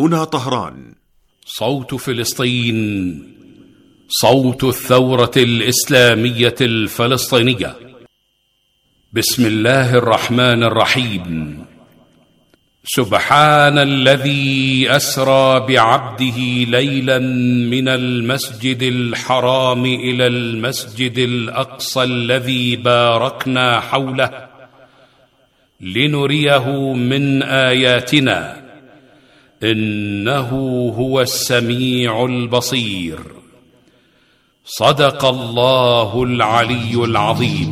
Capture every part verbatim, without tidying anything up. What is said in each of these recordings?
هنا طهران. صوت فلسطين، صوت الثورة الإسلامية الفلسطينية. بسم الله الرحمن الرحيم. سبحان الذي أسرى بعبده ليلا من المسجد الحرام إلى المسجد الأقصى الذي باركنا حوله لنريه من آياتنا إنه هو السميع البصير. صدق الله العلي العظيم.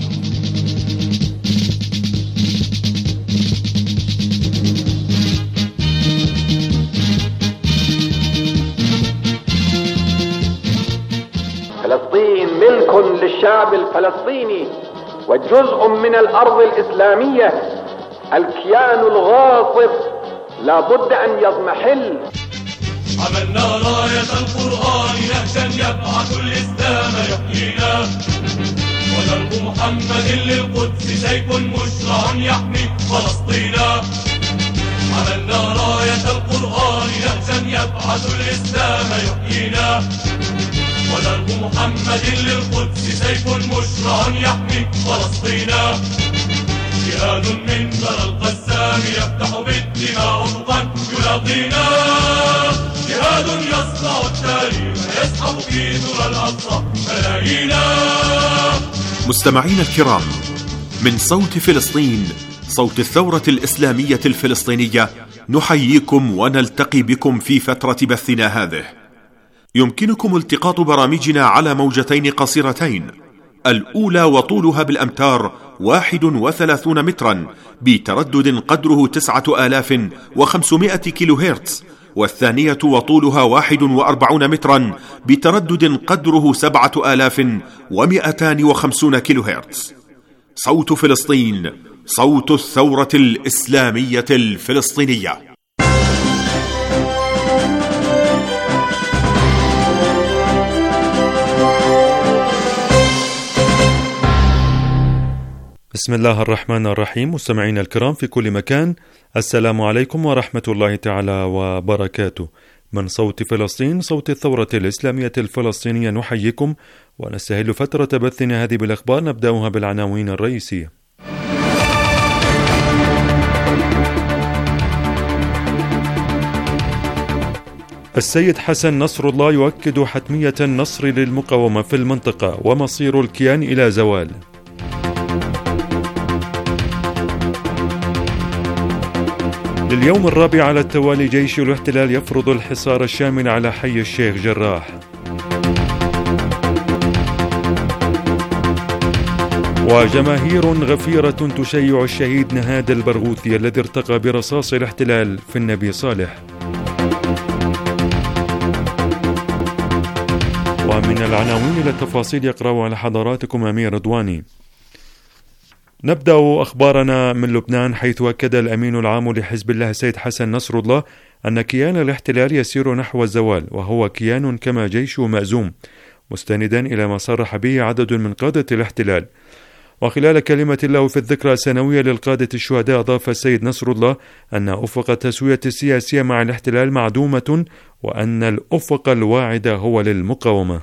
فلسطين ملك للشعب الفلسطيني وجزء من الأرض الإسلامية. الكيان الغاصب لا بد أن يضمحل. عملنا راية القرآن نهجا يبعث الإسلام يحيينا، ودرب محمد للقدس سيف مشرع يحمي فلسطينا. عملنا راية القرآن نهجا يبعث الإسلام يحيينا، ودرب محمد للقدس سيف مشرع يحمي فلسطينا. جهاد من ثرى القسام يفتح بالدماء أفقا يلاقينا، جهاد يصنع التاريخ يسحب في ثرى الأقصى ملايينا. مستمعين الكرام، من صوت فلسطين، صوت الثورة الإسلامية الفلسطينية، نحييكم ونلتقي بكم في فترة بثنا هذه. يمكنكم التقاط برامجنا على موجتين قصيرتين، الأولى وطولها بالأمتار واحد وثلاثون مترا بتردد قدره تسعة آلاف وخمسمائة كيلو هرتز، والثانية وطولها واحد وأربعون مترا بتردد قدره سبعة آلاف ومئتان وخمسون كيلو هرتز. صوت فلسطين، صوت الثورة الإسلامية الفلسطينية. بسم الله الرحمن الرحيم. مستمعينا الكرام في كل مكان، السلام عليكم ورحمة الله تعالى وبركاته. من صوت فلسطين، صوت الثورة الإسلامية الفلسطينية، نحييكم ونستهل فترة بثنا هذه بالأخبار. نبدأها بالعناوين الرئيسية. السيد حسن نصر الله يؤكد حتمية النصر للمقاومة في المنطقة ومصير الكيان إلى زوال. لليوم الرابع على التوالي جيش الاحتلال يفرض الحصار الشامل على حي الشيخ جراح. وجماهير غفيرة تشيع الشهيد نهاد البرغوثي الذي ارتقى برصاص الاحتلال في النبي صالح. ومن العناوين إلى التفاصيل يقرأ على حضراتكم أمير رضواني. نبدأ أخبارنا من لبنان، حيث أكد الأمين العام لحزب الله السيد حسن نصر الله أن كيان الاحتلال يسير نحو الزوال، وهو كيان كما جيشه مأزوم، مستندا إلى ما صرح به عدد من قادة الاحتلال. وخلال كلمة له في الذكرى السنوية للقادة الشهداء، أضاف السيد نصر الله أن أفق التسوية السياسية مع الاحتلال معدومة، وأن الأفق الواعد هو للمقاومة.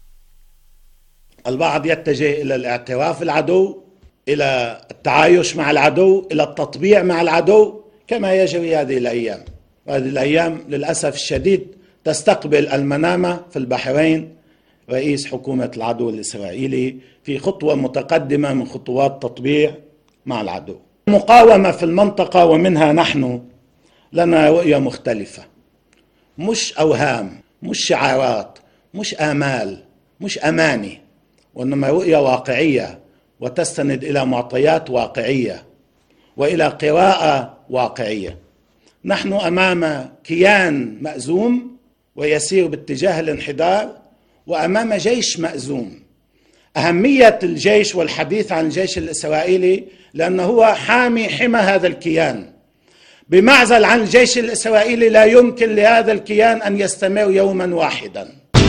البعض يتجه إلى الاعتراف العدو، إلى التعايش مع العدو، إلى التطبيع مع العدو، كما يجري هذه الأيام. وهذه الأيام للأسف الشديد تستقبل المنامة في البحرين رئيس حكومة العدو الإسرائيلي في خطوة متقدمة من خطوات تطبيع مع العدو. المقاومة في المنطقة ومنها نحن لنا رؤية مختلفة، مش أوهام، مش شعارات، مش آمال، مش أماني، وإنما رؤية واقعية وتستند إلى معطيات واقعية وإلى قراءة واقعية. نحن أمام كيان مأزوم ويسير باتجاه الانحدار، وأمام جيش مأزوم. أهمية الجيش والحديث عن الجيش الإسرائيلي لأنه هو حامي حمى هذا الكيان. بمعزل عن الجيش الإسرائيلي لا يمكن لهذا الكيان أن يستمر يوما واحدا.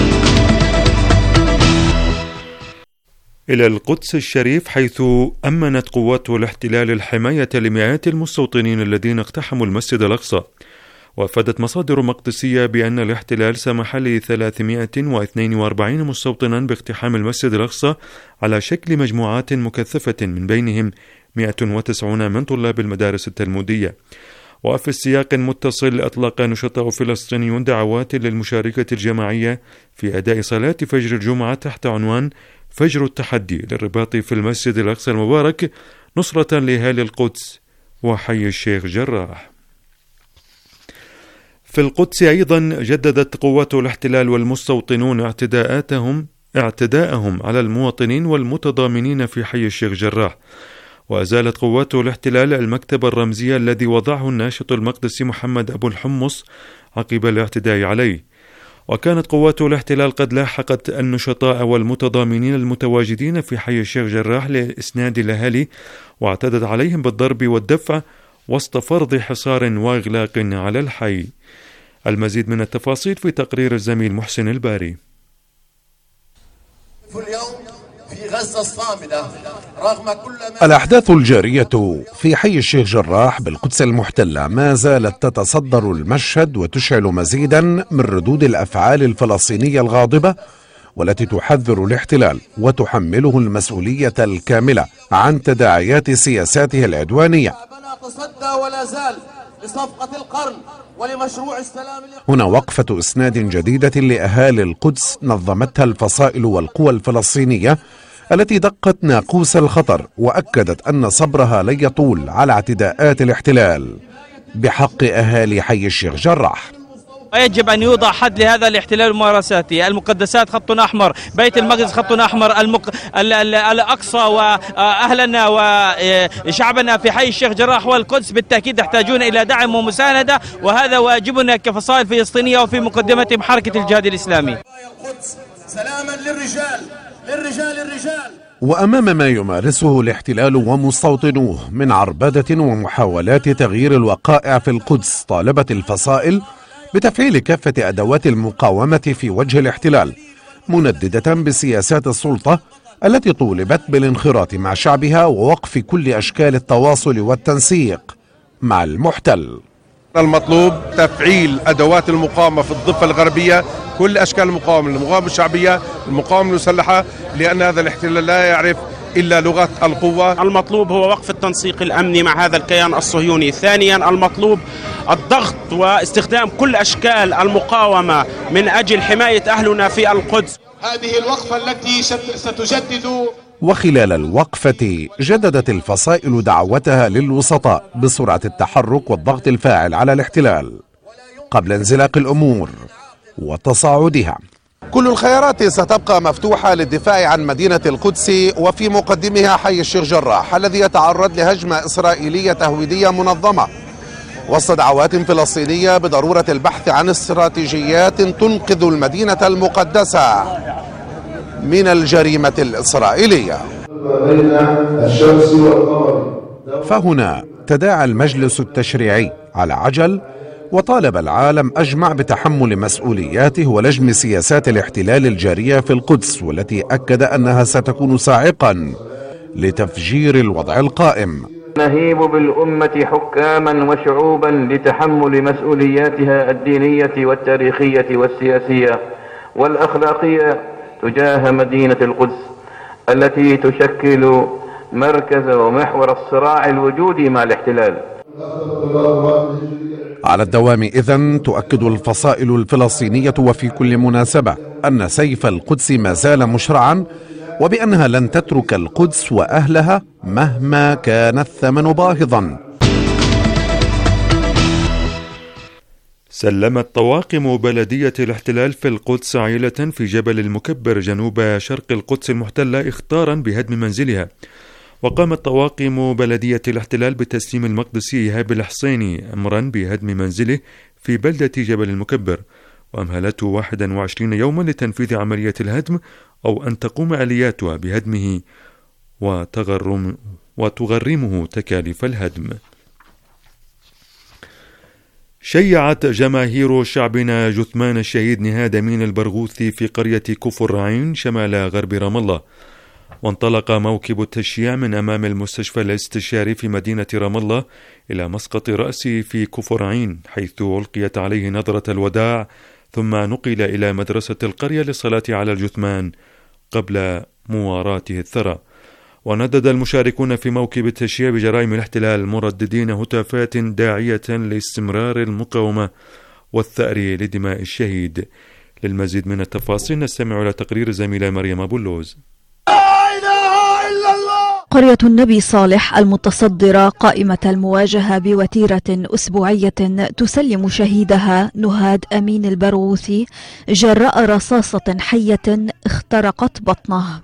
إلى القدس الشريف، حيث أمنت قوات الاحتلال الحماية لمئات المستوطنين الذين اقتحموا المسجد الأقصى. وأفادت مصادر مقدسية بأن الاحتلال سمح ل ثلاثمائة واثنين وأربعين مستوطنا باقتحام المسجد الأقصى على شكل مجموعات مكثفة، من بينهم مئة وتسعون من طلاب المدارس التلمودية. وفي السياق متصل أطلق نشطاء فلسطينيون دعوات للمشاركة الجماعية في أداء صلاة فجر الجمعة تحت عنوان فجر التحدي للرباط في المسجد الأقصى المبارك نصرة لأهالي القدس وحي الشيخ جراح. في القدس أيضا جددت قوات الاحتلال والمستوطنون اعتداءاتهم اعتداءهم على المواطنين والمتضامنين في حي الشيخ جراح. وأزالت قوات الاحتلال المكتب الرمزي الذي وضعه الناشط المقدسي محمد أبو الحمص عقب الاعتداء عليه. وكانت قوات الاحتلال قد لاحقت النشطاء والمتضامنين المتواجدين في حي الشيخ جراح لإسناد الأهالي، واعتدت عليهم بالضرب والدفع وسط فرض حصار وإغلاق على الحي. المزيد من التفاصيل في تقرير الزميل محسن الباري. في غزة الصامدة رغم كل ما الأحداث الجارية في حي الشيخ جراح بالقدس المحتلة ما زالت تتصدر المشهد وتشعل مزيدا من ردود الأفعال الفلسطينية الغاضبة، والتي تحذر الاحتلال وتحمله المسؤولية الكاملة عن تداعيات سياساته العدوانية. تصدى ولا زال لصفقة القرن ولمشروع السلام. هنا وقفة إسناد جديدة لأهالي القدس نظمتها الفصائل والقوى الفلسطينية التي دقت ناقوس الخطر، وأكدت أن صبرها لن يطول على اعتداءات الاحتلال بحق أهالي حي الشيخ جراح. يجب أن يوضع حد لهذا الاحتلال وممارساته. المقدسات خط أحمر، بيت المقدس خط أحمر، المق... الأقصى وأهلنا وشعبنا في حي الشيخ جراح والقدس بالتأكيد يحتاجون إلى دعم ومساندة، وهذا واجبنا كفصائل فلسطينية وفي مقدمتهم حركة الجهاد الإسلامي. سلاما للرجال للرجال الرجال. وأمام ما يمارسه الاحتلال ومستوطنوه من عربدة ومحاولات تغيير الوقائع في القدس، طالبت الفصائل بتفعيل كافة أدوات المقاومة في وجه الاحتلال، منددة بسياسات السلطة التي طولبت بالانخراط مع شعبها ووقف كل أشكال التواصل والتنسيق مع المحتل. المطلوب تفعيل أدوات المقاومة في الضفة الغربية، كل أشكال المقاومة، المقاومة الشعبية، المقاومة المسلحة، لأن هذا الاحتلال لا يعرف إلا لغة القوة. المطلوب هو وقف التنسيق الأمني مع هذا الكيان الصهيوني. ثانيا المطلوب الضغط واستخدام كل أشكال المقاومة من أجل حماية أهلنا في القدس. هذه الوقفة التي ستجدد. وخلال الوقفة جددت الفصائل دعوتها للوسطاء بسرعة التحرك والضغط الفاعل على الاحتلال قبل انزلاق الأمور وتصاعدها. كل الخيارات ستبقى مفتوحة للدفاع عن مدينة القدس وفي مقدمها حي الشيخ جراح الذي يتعرض لهجمة إسرائيلية تهويدية منظمة، وسط دعوات فلسطينية بضرورة البحث عن استراتيجيات تنقذ المدينة المقدسة من الجريمة الإسرائيلية. فهنا تداعى المجلس التشريعي على عجل وطالب العالم أجمع بتحمل مسؤولياته ولجم سياسات الاحتلال الجارية في القدس، والتي أكد أنها ستكون صاعقا لتفجير الوضع القائم. نهيب بالأمة حكاما وشعوبا لتحمل مسؤولياتها الدينية والتاريخية والسياسية والأخلاقية تجاه مدينة القدس التي تشكل مركز ومحور الصراع الوجودي مع الاحتلال. على الدوام إذن تؤكد الفصائل الفلسطينية وفي كل مناسبة أن سيف القدس ما زال مشرعا، وبأنها لن تترك القدس وأهلها مهما كان الثمن باهظا. سلمت طواقم بلدية الاحتلال في القدس عائلة في جبل المكبر جنوب شرق القدس المحتلة إخطارا بهدم منزلها. وقامت طواقم بلدية الاحتلال بتسليم المقدسي إيهاب الحصيني أمرا بهدم منزله في بلدة جبل المكبر، وأمهلته واحد وعشرين يوما لتنفيذ عملية الهدم أو أن تقوم آلياتها بهدمه وتغرم وتغرمه تكاليف الهدم. شيعت جماهير شعبنا جثمان الشهيد نهاد أمين البرغوثي في قرية كفر عين شمال غرب رام الله. وانطلق موكب التشييع من أمام المستشفى الاستشاري في مدينة رام الله إلى مسقط رأسه في كفر عين، حيث ألقيت عليه نظرة الوداع، ثم نقل إلى مدرسة القرية للصلاة على الجثمان قبل مواراته الثرى. وندد المشاركون في موكب التشييع بجرائم الاحتلال مرددين هتافات داعية لاستمرار المقاومة والثأر لدماء الشهيد. للمزيد من التفاصيل نستمع إلى تقرير الزميلة مريم أبو اللوز. قرية النبي صالح المتصدرة قائمة المواجهة بوتيرة أسبوعية تسلم شهيدها نهاد أمين البرغوثي جراء رصاصة حية اخترقت بطنه.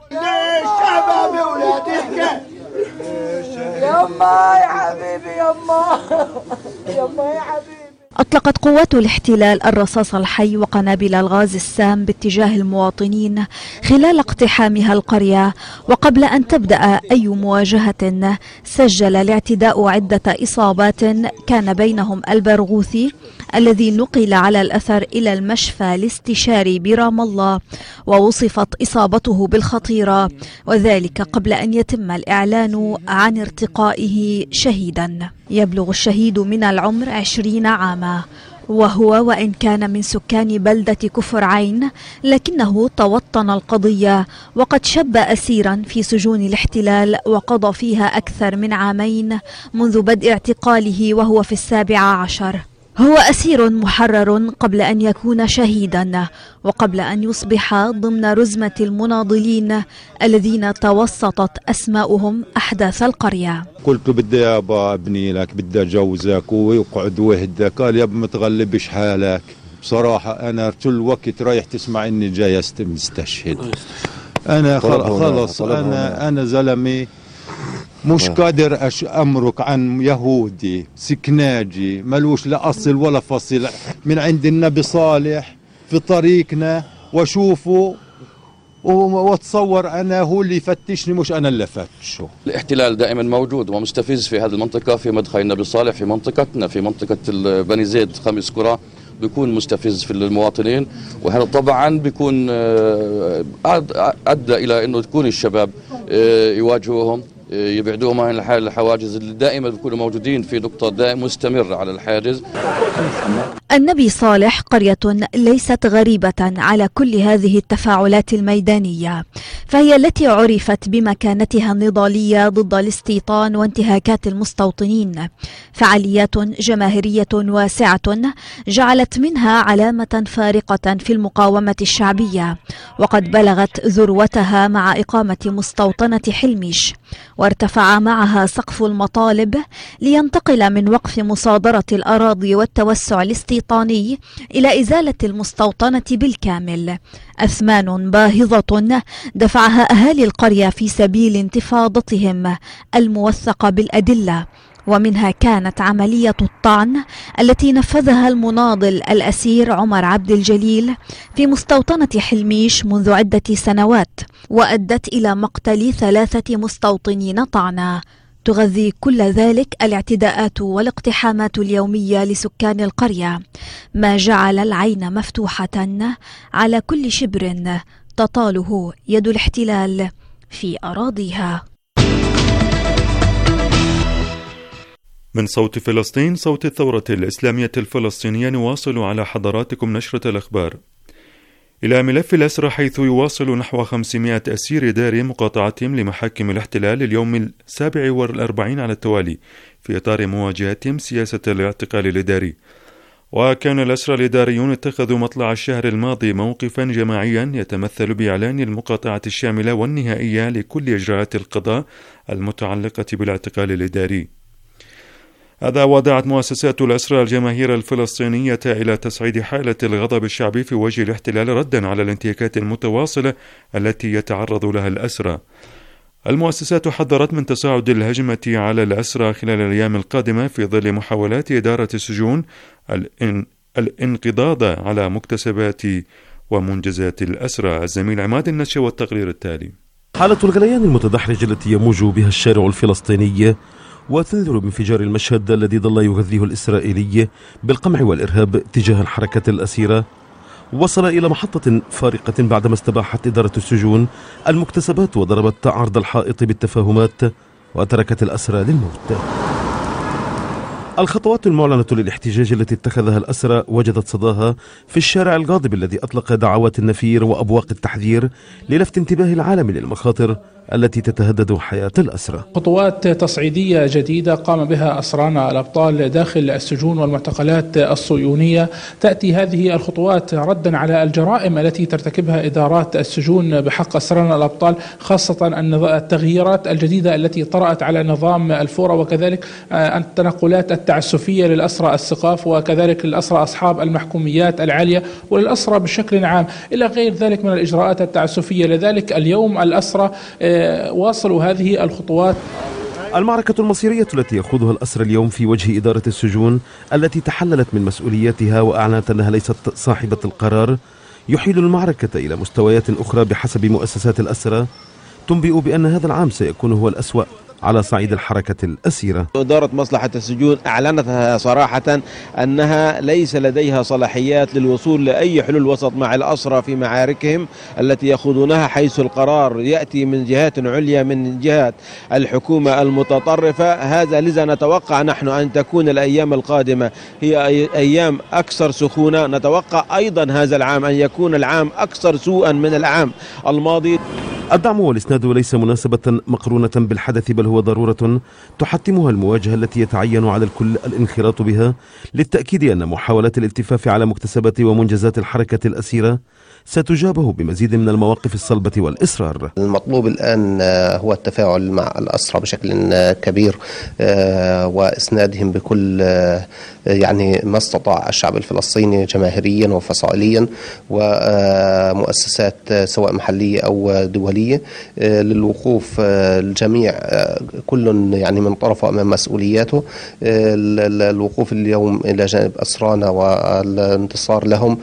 يما يا حبيبي يما يما يا حبيبي. أطلقت قوات الاحتلال الرصاص الحي وقنابل الغاز السام باتجاه المواطنين خلال اقتحامها القرية، وقبل أن تبدأ أي مواجهة سجل الاعتداء عدة إصابات كان بينهم البرغوثي الذي نقل على الأثر إلى المشفى الاستشاري برام الله، ووصفت إصابته بالخطيرة، وذلك قبل أن يتم الإعلان عن ارتقائه شهيدا. يبلغ الشهيد من العمر عشرين عاما، وهو وإن كان من سكان بلدة كفر عين لكنه توطن القضية، وقد شب أسيرا في سجون الاحتلال وقضى فيها أكثر من عامين منذ بدء اعتقاله وهو في السابع عشر. هو أسير محرر قبل أن يكون شهيدا، وقبل أن يصبح ضمن رزمة المناضلين الذين توسطت أسماؤهم أحداث القرية. قلت له بدي يابا ابني لك، بدي أجوزك ويقعد وحدك. قال يابا متغلبش حالك. بصراحة أنا كل وقت رايح تسمع إني جاي مستشهد. أنا خلص أنا أنا زلمي مش قادر أمرك عن يهودي سكناجي ملوش لا أصل ولا فصل من عند النبي صالح في طريقنا، واشوفه واتصور أنا هو اللي يفتشني مش أنا اللي فتشه. الاحتلال دائما موجود ومستفز في هذه المنطقة، في مدخل النبي صالح، في منطقتنا في منطقة بني زيد خمس قرى بيكون مستفز في المواطنين، وهذا طبعا بيكون أدى إلى أنه تكون الشباب يواجهوهم يبعدوهم عن الحواجز اللي دائما بيكونوا موجودين في نقطة دائما مستمر على الحاجز. النبي صالح قرية ليست غريبة على كل هذه التفاعلات الميدانية، فهي التي عرفت بمكانتها النضالية ضد الاستيطان وانتهاكات المستوطنين. فعاليات جماهيرية واسعة جعلت منها علامة فارقة في المقاومة الشعبية، وقد بلغت ذروتها مع إقامة مستوطنة حلميش، وارتفع معها سقف المطالب لينتقل من وقف مصادرة الأراضي والتوسع الاستيطاني إلى إزالة المستوطنة بالكامل. أثمان باهظة دفعها أهالي القرية في سبيل انتفاضتهم الموثقة بالأدلة، ومنها كانت عملية الطعن التي نفذها المناضل الأسير عمر عبد الجليل في مستوطنة حلميش منذ عدة سنوات، وأدت إلى مقتل ثلاثة مستوطنين طعنا. تغذي كل ذلك الاعتداءات والاقتحامات اليومية لسكان القرية، ما جعل العين مفتوحة على كل شبر تطاله يد الاحتلال في أراضيها. من صوت فلسطين، صوت الثورة الإسلامية الفلسطينية، نواصل على حضراتكم نشرة الأخبار. إلى ملف الأسرى، حيث يواصل نحو خمسمائة أسير إداري مقاطعتهم لمحاكم الاحتلال اليوم السابع والأربعين على التوالي في إطار مواجهتهم سياسة الاعتقال الإداري. وكان الأسرى الإداريون اتخذوا مطلع الشهر الماضي موقفا جماعيا يتمثل بإعلان المقاطعة الشاملة والنهائية لكل إجراءات القضاء المتعلقة بالاعتقال الإداري. هذا ودعت مؤسسات الأسرى الجماهير الفلسطينية إلى تصعيد حالة الغضب الشعبي في وجه الاحتلال ردا على الانتهاكات المتواصلة التي يتعرض لها الأسرى. المؤسسات حذرت من تصاعد الهجمة على الأسرى خلال الأيام القادمة في ظل محاولات إدارة السجون الان... الانقضاض على مكتسبات ومنجزات الأسرى. الزميل عماد النشا والتقرير التالي. حالة الغليان المتدحرج التي يموج بها الشارع الفلسطيني وتنذر بانفجار المشهد الذي ظل يغذيه الإسرائيلي بالقمع والإرهاب تجاه الحركة الأسيرة، وصل إلى محطة فارقة بعدما استباحت إدارة السجون المكتسبات وضربت عرض الحائط بالتفاهمات وتركت الأسرى للموت. الخطوات المعلنة للاحتجاج التي اتخذها الأسرى وجدت صداها في الشارع الغاضب الذي أطلق دعوات النفير وأبواق التحذير للفت انتباه العالم للمخاطر التي تتهدد حياة الأسرى. خطوات تصعيدية جديدة قام بها أسرانا الأبطال داخل السجون والمعتقلات الصهيونية. تأتي هذه الخطوات ردا على الجرائم التي ترتكبها إدارات السجون بحق أسرانا الأبطال، خاصة التغييرات الجديدة التي طرأت على نظام الفورة، وكذلك التنقلات التعسفية للأسرى السقاف، وكذلك للأسرى أصحاب المحكوميات العالية، وللأسرى بشكل عام، إلى غير ذلك من الإجراءات التعسفية. لذلك اليوم الأسرى واصلوا هذه الخطوات. المعركة المصيرية التي يخوضها الأسرى اليوم في وجه إدارة السجون التي تحللت من مسؤولياتها وأعلنت أنها ليست صاحبة القرار، يحيل المعركة إلى مستويات أخرى بحسب مؤسسات الأسرى تنبئ بأن هذا العام سيكون هو الأسوأ على صعيد الحركة الأسيرة. إدارة مصلحة السجون أعلنتها صراحة أنها ليس لديها صلاحيات للوصول لأي حلول وسط مع الأسرى في معاركهم التي يخوضونها، حيث القرار يأتي من جهات عليا من جهات الحكومة المتطرفة. هذا لذا نتوقع نحن أن تكون الأيام القادمة هي أيام أكثر سخونة. نتوقع أيضا هذا العام أن يكون العام أكثر سوءا من العام الماضي. الدعم والإسناد ليس مناسبة مقرونة بالحدث، بل هو ضرورة تحتمها المواجهة التي يتعين على الكل الانخراط بها، للتأكيد أن محاولات الالتفاف على مكتسبات ومنجزات الحركة الأسيرة ستجابه بمزيد من المواقف الصلبة والإصرار. المطلوب الآن هو التفاعل مع الأسرى بشكل كبير وإسنادهم بكل يعني ما استطاع الشعب الفلسطيني جماهيريا وفصائليا ومؤسسات سواء محلية أو دولية للوقوف الجميع كل يعني من طرفه أمام مسؤولياته، الوقوف اليوم إلى جانب أسرانا والانتصار لهم.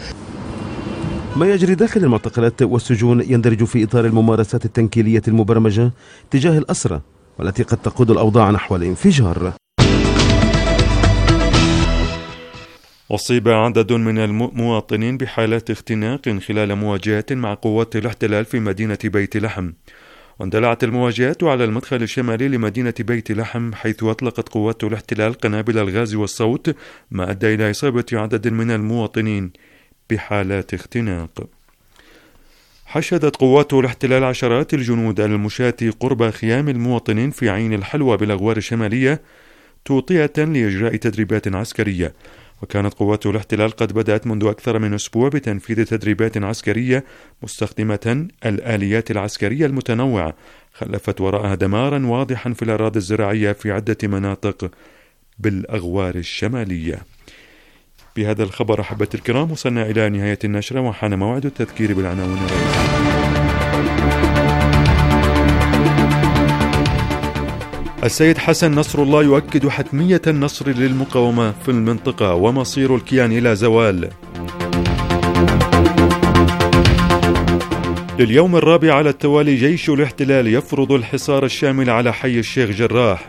ما يجري داخل المعتقلات والسجون يندرج في إطار الممارسات التنكيلية المبرمجة تجاه الأسرى والتي قد تقود الأوضاع نحو الانفجار. أصيب عدد من المواطنين بحالات اختناق خلال مواجهات مع قوات الاحتلال في مدينة بيت لحم. واندلعت المواجهات على المدخل الشمالي لمدينة بيت لحم، حيث أطلقت قوات الاحتلال قنابل الغاز والصوت، ما أدى إلى إصابة عدد من المواطنين بحالات اختناق. حشدت قوات الاحتلال عشرات الجنود المشاة قرب خيام المواطنين في عين الحلوى بالأغوار الشمالية توطية لإجراء تدريبات عسكرية. وكانت قوات الاحتلال قد بدأت منذ أكثر من أسبوع بتنفيذ تدريبات عسكرية مستخدمة الآليات العسكرية المتنوعة، خلفت وراءها دمارا واضحا في الأراضي الزراعية في عدة مناطق بالأغوار الشمالية. بهذا الخبر أحبتي الكرام وصلنا إلى نهاية النشرة، وحان موعد التذكير بالعناوين الرئيسية. السيد حسن نصر الله يؤكد حتمية النصر للمقاومة في المنطقة ومصير الكيان إلى زوال. لليوم الرابع على التوالي جيش الاحتلال يفرض الحصار الشامل على حي الشيخ جراح.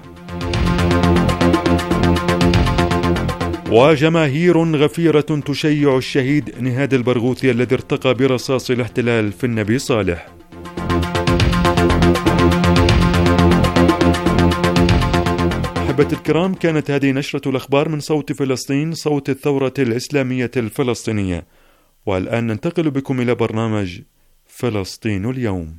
وجماهير غفيرة تشيع الشهيد نهاد البرغوثي الذي ارتقى برصاص الاحتلال في النبي صالح. أحبتي الكرام، كانت هذه نشرة الأخبار من صوت فلسطين، صوت الثورة الإسلامية الفلسطينية. والآن ننتقل بكم إلى برنامج فلسطين اليوم.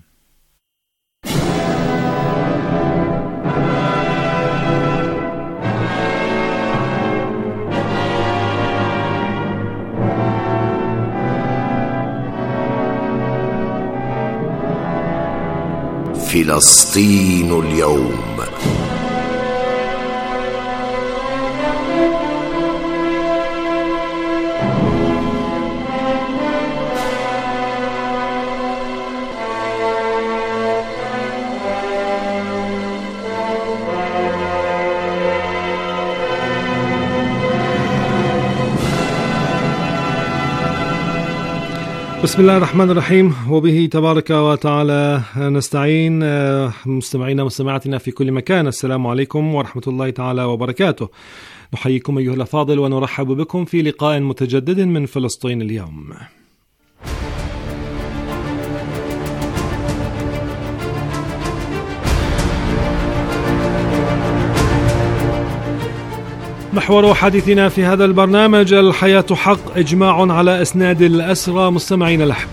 فلسطين اليوم. بسم الله الرحمن الرحيم، وبه تبارك وتعالى نستعين. مستمعينا ومستمعاتنا في كل مكان، السلام عليكم ورحمة الله تعالى وبركاته. نحييكم أيها الأفاضل ونرحب بكم في لقاء متجدد من فلسطين اليوم. محور حديثنا في هذا البرنامج الحياة حق، إجماع على إسناد الأسرى. مستمعين الأحبة،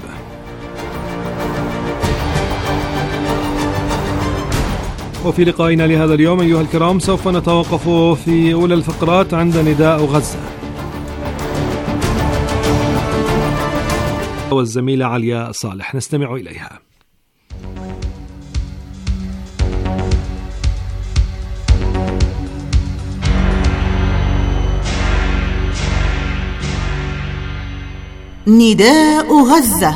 وفي لقائنا لهذا اليوم أيها الكرام سوف نتوقف في أولى الفقرات عند نداء غزة، والزميلة عليا صالح نستمع إليها. نداء غزة.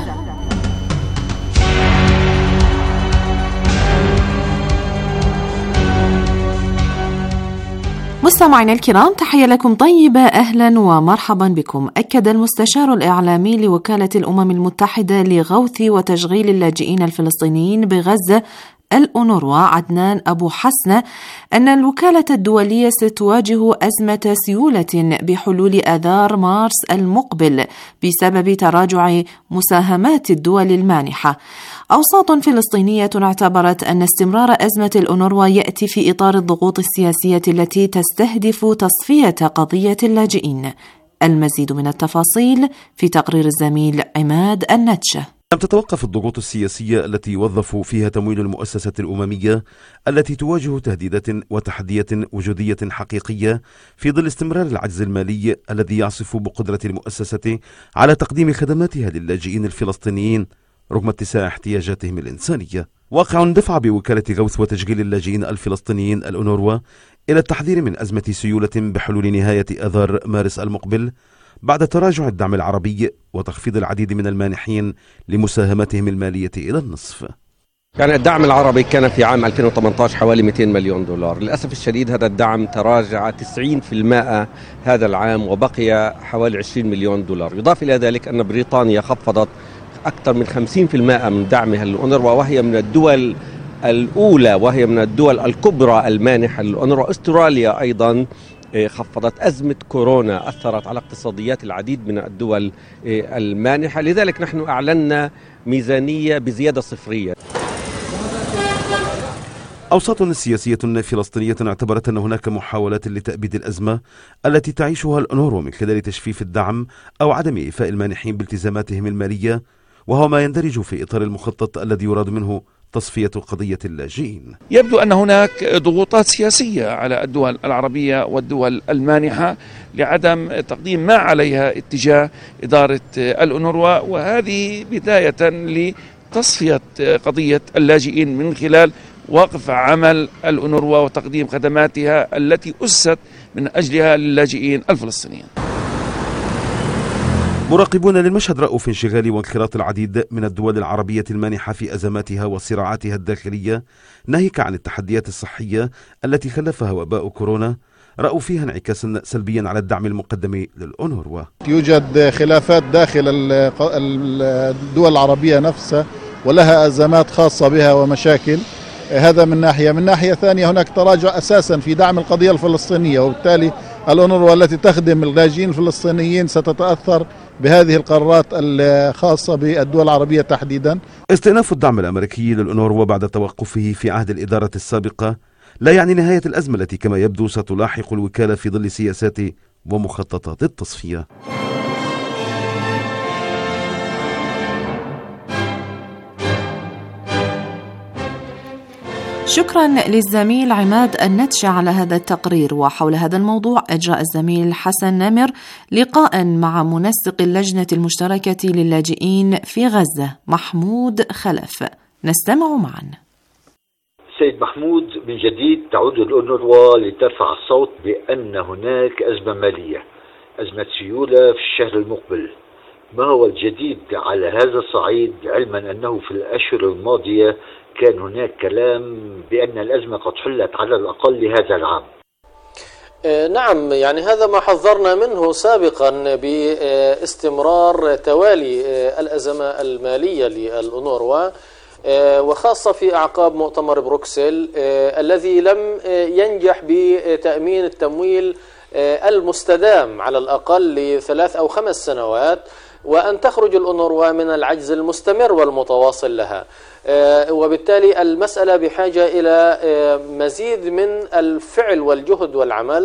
مستمعينا الكرام، تحية لكم طيبة، أهلا ومرحبا بكم. أكد المستشار الإعلامي لوكالة الأمم المتحدة لغوث وتشغيل اللاجئين الفلسطينيين بغزة الأونروا عدنان أبو حسنة أن الوكالة الدولية ستواجه أزمة سيولة بحلول آذار مارس المقبل بسبب تراجع مساهمات الدول المانحة. أوساط فلسطينية اعتبرت أن استمرار أزمة الأونروا يأتي في إطار الضغوط السياسية التي تستهدف تصفية قضية اللاجئين. المزيد من التفاصيل في تقرير الزميل عماد النتشة. لم تتوقف الضغوط السياسية التي وظفوا فيها تمويل المؤسسة الأممية التي تواجه تهديدات وتحديات وجودية حقيقية في ظل استمرار العجز المالي الذي يعصف بقدرة المؤسسة على تقديم خدماتها للاجئين الفلسطينيين رغم اتساع احتياجاتهم الإنسانية. واقع دفع بوكالة غوث وتشغيل اللاجئين الفلسطينيين الأونروا إلى التحذير من أزمة سيولة بحلول نهاية آذار مارس المقبل بعد تراجع الدعم العربي وتخفيض العديد من المانحين لمساهمتهم المالية إلى النصف. يعني الدعم العربي كان في عام ألفين وثمانية عشر حوالي مئتين مليون دولار، للأسف الشديد هذا الدعم تراجع تسعين بالمئة هذا العام وبقي حوالي عشرين مليون دولار. يضاف إلى ذلك أن بريطانيا خفضت أكثر من خمسين بالمئة من دعمها للأونروا، وهي من الدول الأولى وهي من الدول الكبرى المانحة للأونروا. أستراليا أيضا خفضت. أزمة كورونا أثرت على اقتصاديات العديد من الدول المانحة، لذلك نحن أعلنا ميزانية بزيادة صفرية. أوساط سياسية فلسطينية اعتبرت أن هناك محاولات لتأبيد الأزمة التي تعيشها الأونروا من خلال تجفيف الدعم أو عدم إيفاء المانحين بالتزاماتهم المالية، وهو ما يندرج في إطار المخطط الذي يراد منه تصفية قضية اللاجئين. يبدو أن هناك ضغوطات سياسية على الدول العربية والدول المانحة لعدم تقديم ما عليها اتجاه إدارة الأونروا، وهذه بداية لتصفية قضية اللاجئين من خلال وقف عمل الأونروا وتقديم خدماتها التي أسست من أجلها للاجئين الفلسطينيين. مراقبون للمشهد رأوا في انشغال وانخراط العديد من الدول العربية المانحة في أزماتها وصراعاتها الداخلية، ناهيك عن التحديات الصحية التي خلفها وباء كورونا، رأوا فيها انعكاسا سلبيا على الدعم المقدم للأونروا. يوجد خلافات داخل الدول العربية نفسها ولها أزمات خاصة بها ومشاكل، هذا من ناحية. من ناحية ثانية هناك تراجع أساسا في دعم القضية الفلسطينية، وبالتالي الأونروا التي تخدم اللاجئين الفلسطينيين ستتأثر بهذه القرارات الخاصة بالدول العربية تحديدا. استئناف الدعم الأمريكي للأونروا بعد توقفه في عهد الإدارة السابقة لا يعني نهاية الأزمة التي كما يبدو ستلاحق الوكالة في ظل سياسات ومخططات التصفية. شكرا للزميل عماد النتشة على هذا التقرير. وحول هذا الموضوع أجرى الزميل حسن نمر لقاء مع منسق اللجنة المشتركة للاجئين في غزة محمود خلف، نستمع معا. سيد محمود، من جديد تعود الأونروا لترفع الصوت بأن هناك أزمة مالية، أزمة سيولة في الشهر المقبل. ما هو الجديد على هذا الصعيد، علما أنه في الأشهر الماضية كان هناك كلام بأن الأزمة قد حلت على الأقل لهذا العام؟ نعم، يعني هذا ما حذرنا منه سابقا باستمرار توالي الأزمة المالية للأونروا، وخاصة في أعقاب مؤتمر بروكسل الذي لم ينجح بتأمين التمويل المستدام على الأقل لثلاث أو خمس سنوات، وأن تخرج الأونروا من العجز المستمر والمتواصل لها. وبالتالي المسألة بحاجة إلى مزيد من الفعل والجهد والعمل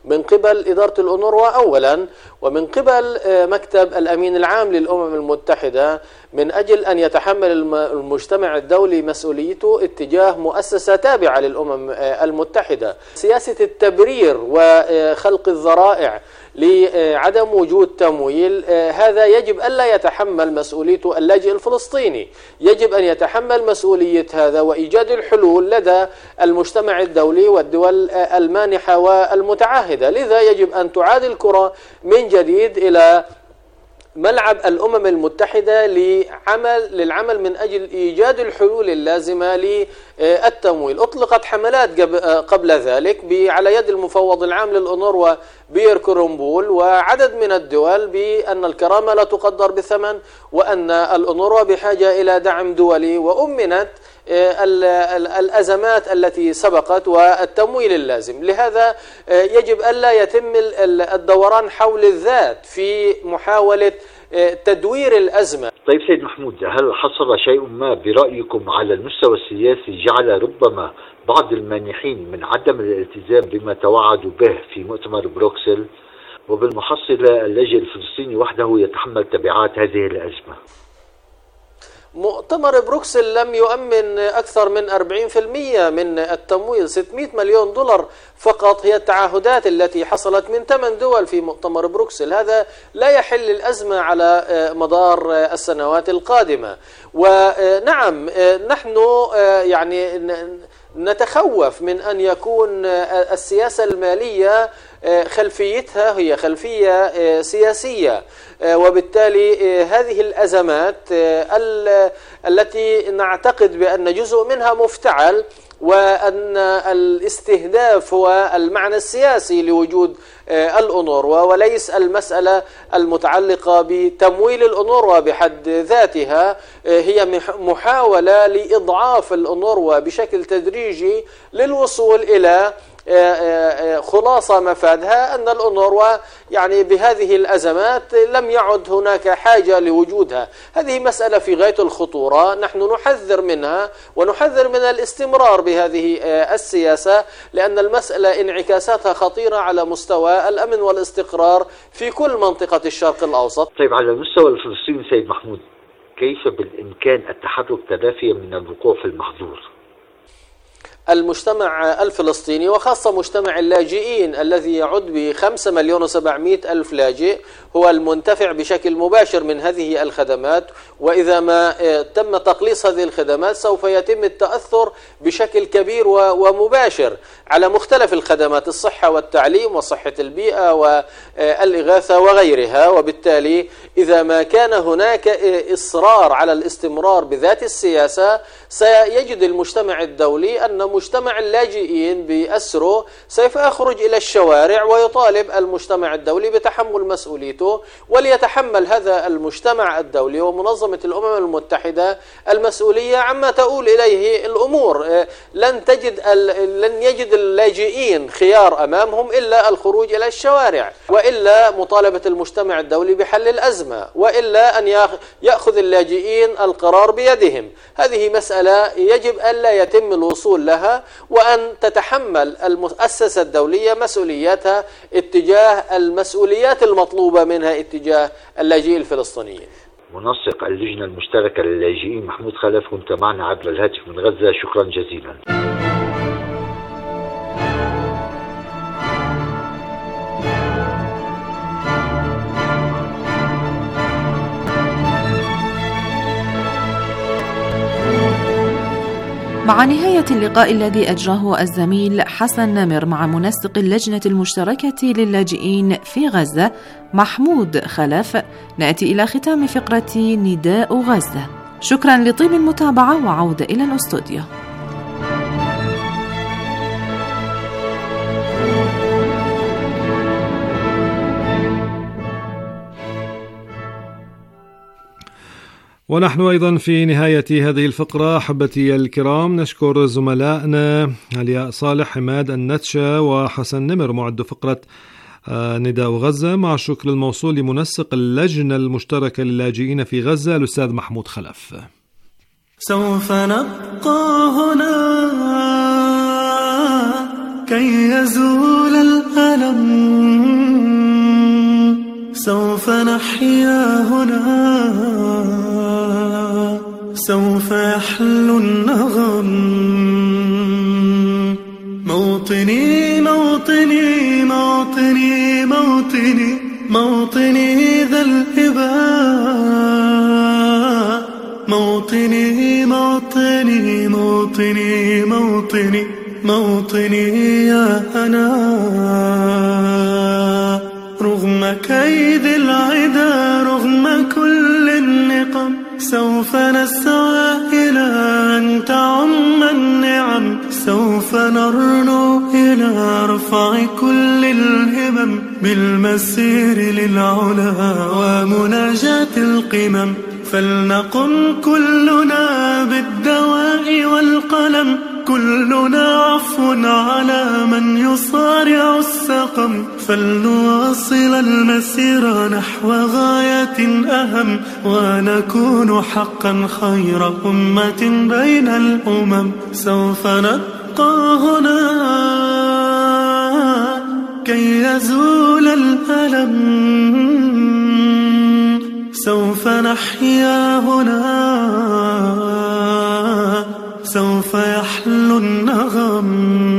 من قبل إدارة الأونروا أولا، ومن قبل مكتب الأمين العام للأمم المتحدة، من أجل أن يتحمل المجتمع الدولي مسؤوليته اتجاه مؤسسة تابعة للأمم المتحدة. سياسة التبرير وخلق الذرائع لعدم وجود تمويل، هذا يجب ألا يتحمل مسؤوليته اللاجئ الفلسطيني، يجب أن يتحمل مسؤولية هذا وإيجاد الحلول لدى المجتمع الدولي والدول المانحة والمتعهدة. لذا يجب أن تعاد الكرة من جديد إلى ملعب الأمم المتحدة لعمل للعمل من أجل إيجاد الحلول اللازمة للتمويل. أطلقت حملات قبل ذلك على يد المفوض العام للأونروا بير كرومبول وعدد من الدول بأن الكرامة لا تقدر بثمن، وأن الأونروا بحاجة إلى دعم دولي، وأمنت الأزمات التي سبقت والتمويل اللازم. لهذا يجب ألا يتم الدوران حول الذات في محاولة تدوير الأزمة. طيب سيد محمود، هل حصل شيء ما برأيكم على المستوى السياسي جعل ربما بعض المانحين من عدم الالتزام بما توعدوا به في مؤتمر بروكسل، وبالمحصلة اللاجئ الفلسطيني وحده يتحمل تبعات هذه الأزمة؟ مؤتمر بروكسل لم يؤمن أكثر من أربعين بالمئة من التمويل، ستمئة مليون دولار فقط هي التعهدات التي حصلت من ثمان دول في مؤتمر بروكسل. هذا لا يحل الأزمة على مدار السنوات القادمة. ونعم نحن يعني نتخوف من أن يكون السياسة المالية خلفيتها هي خلفية سياسية، وبالتالي هذه الأزمات التي نعتقد بأن جزء منها مفتعل، وأن الاستهداف هو المعنى السياسي لوجود الأونروا وليس المسألة المتعلقة بتمويل الأونروا بحد ذاتها، هي محاولة لإضعاف الأونروا بشكل تدريجي للوصول إلى خلاصة مفادها أن الأونروا يعني بهذه الأزمات لم يعد هناك حاجة لوجودها. هذه مسألة في غاية الخطورة، نحن نحذر منها ونحذر من الاستمرار بهذه السياسة، لأن المسألة انعكاساتها خطيرة على مستوى الأمن والاستقرار في كل منطقة الشرق الأوسط. طيب على المستوى الفلسطيني سيد محمود، كيف بالإمكان التحرك تدافيا من الوقوع في المحظور؟ المجتمع الفلسطيني وخاصة مجتمع اللاجئين الذي يعد بخمسة مليون وسبعمائة ألف لاجئ هو المنتفع بشكل مباشر من هذه الخدمات، وإذا ما تم تقليص هذه الخدمات سوف يتم التأثر بشكل كبير ومباشر على مختلف الخدمات، الصحة والتعليم وصحة البيئة والإغاثة وغيرها. وبالتالي إذا ما كان هناك إصرار على الاستمرار بذات السياسة سيجد المجتمع الدولي أن مجتمع اللاجئين بأسره سوف يخرج إلى الشوارع ويطالب المجتمع الدولي بتحمل مسؤوليته، وليتحمل هذا المجتمع الدولي ومنظمة الأمم المتحدة المسؤولية عما تؤول إليه الأمور. لن تجد لن يجد اللاجئين خيار أمامهم إلا الخروج إلى الشوارع، وإلا مطالبة المجتمع الدولي بحل الأزمة، وإلا أن يأخذ اللاجئين القرار بيدهم. هذه مسألة يجب ألا يتم الوصول لها، وأن تتحمل المؤسسة الدولية مسؤولياتها اتجاه المسؤوليات المطلوبة منها اتجاه اللاجئين الفلسطينيين. منسق اللجنة المشتركة للاجئين محمود خلف، كنت معنا عبر الهاتف من غزة، شكرا جزيلا. مع نهاية اللقاء الذي أجراه الزميل حسن نمر مع منسق اللجنة المشتركة للاجئين في غزة محمود خلف، نأتي إلى ختام فقرة نداء غزة. شكرا لطيب المتابعة وعودة إلى الأستوديو. ونحن أيضا في نهاية هذه الفقرة أحبتي الكرام نشكر زملائنا علياء صالح، عماد النتشة وحسن نمر معد فقرة نداء غزة، مع الشكر الموصول لمنسق اللجنة المشتركة للاجئين في غزة الأستاذ محمود خلف. سوف نبقى هنا كي يزول الألم موطني موطني ذا الهباء موطني موطني موطني موطني موطني يا أنا رغم كيد العدا رغم كل النقم سوف نسعى إلى أن تعم النعم سوف نرنو إلى رفع كل الهمم بالمسير للعلا ومناجاة القمم فلنقم كلنا بالدواء والقلم كلنا عفو على من يصارع السقم فلنواصل المسير نحو غاية أهم ونكون حقا خير أمة بين الأمم سوف نبقى هنا كي يزول الألم سوف نحيا هنا سوف يحلو النغم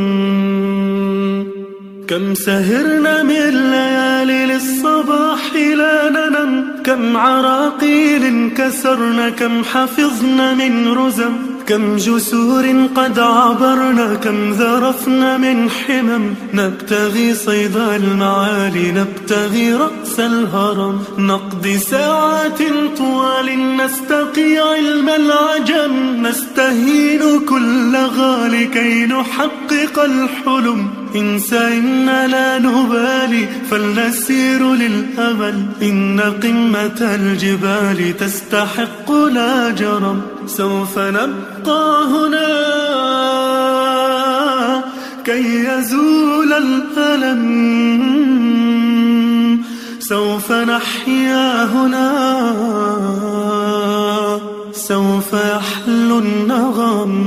كم سهرنا من ليالي للصباح لا ننم كم عراقيل كسرنا كم حفظنا من رزم كم جسور قد عبرنا كم ذرفنا من حمم نبتغي صيد المعالي نبتغي رأس الهرم نقضي ساعات طوال نستقي علم العجم نستهين كل غالي كي نحقق الحلم إنسى إن لا نبالي فلنسير للأمل إن قمة الجبال تستحق لا جرم سوف نبقى هنا كي يزول الألم سوف نحيا هنا سوف يحلو النغم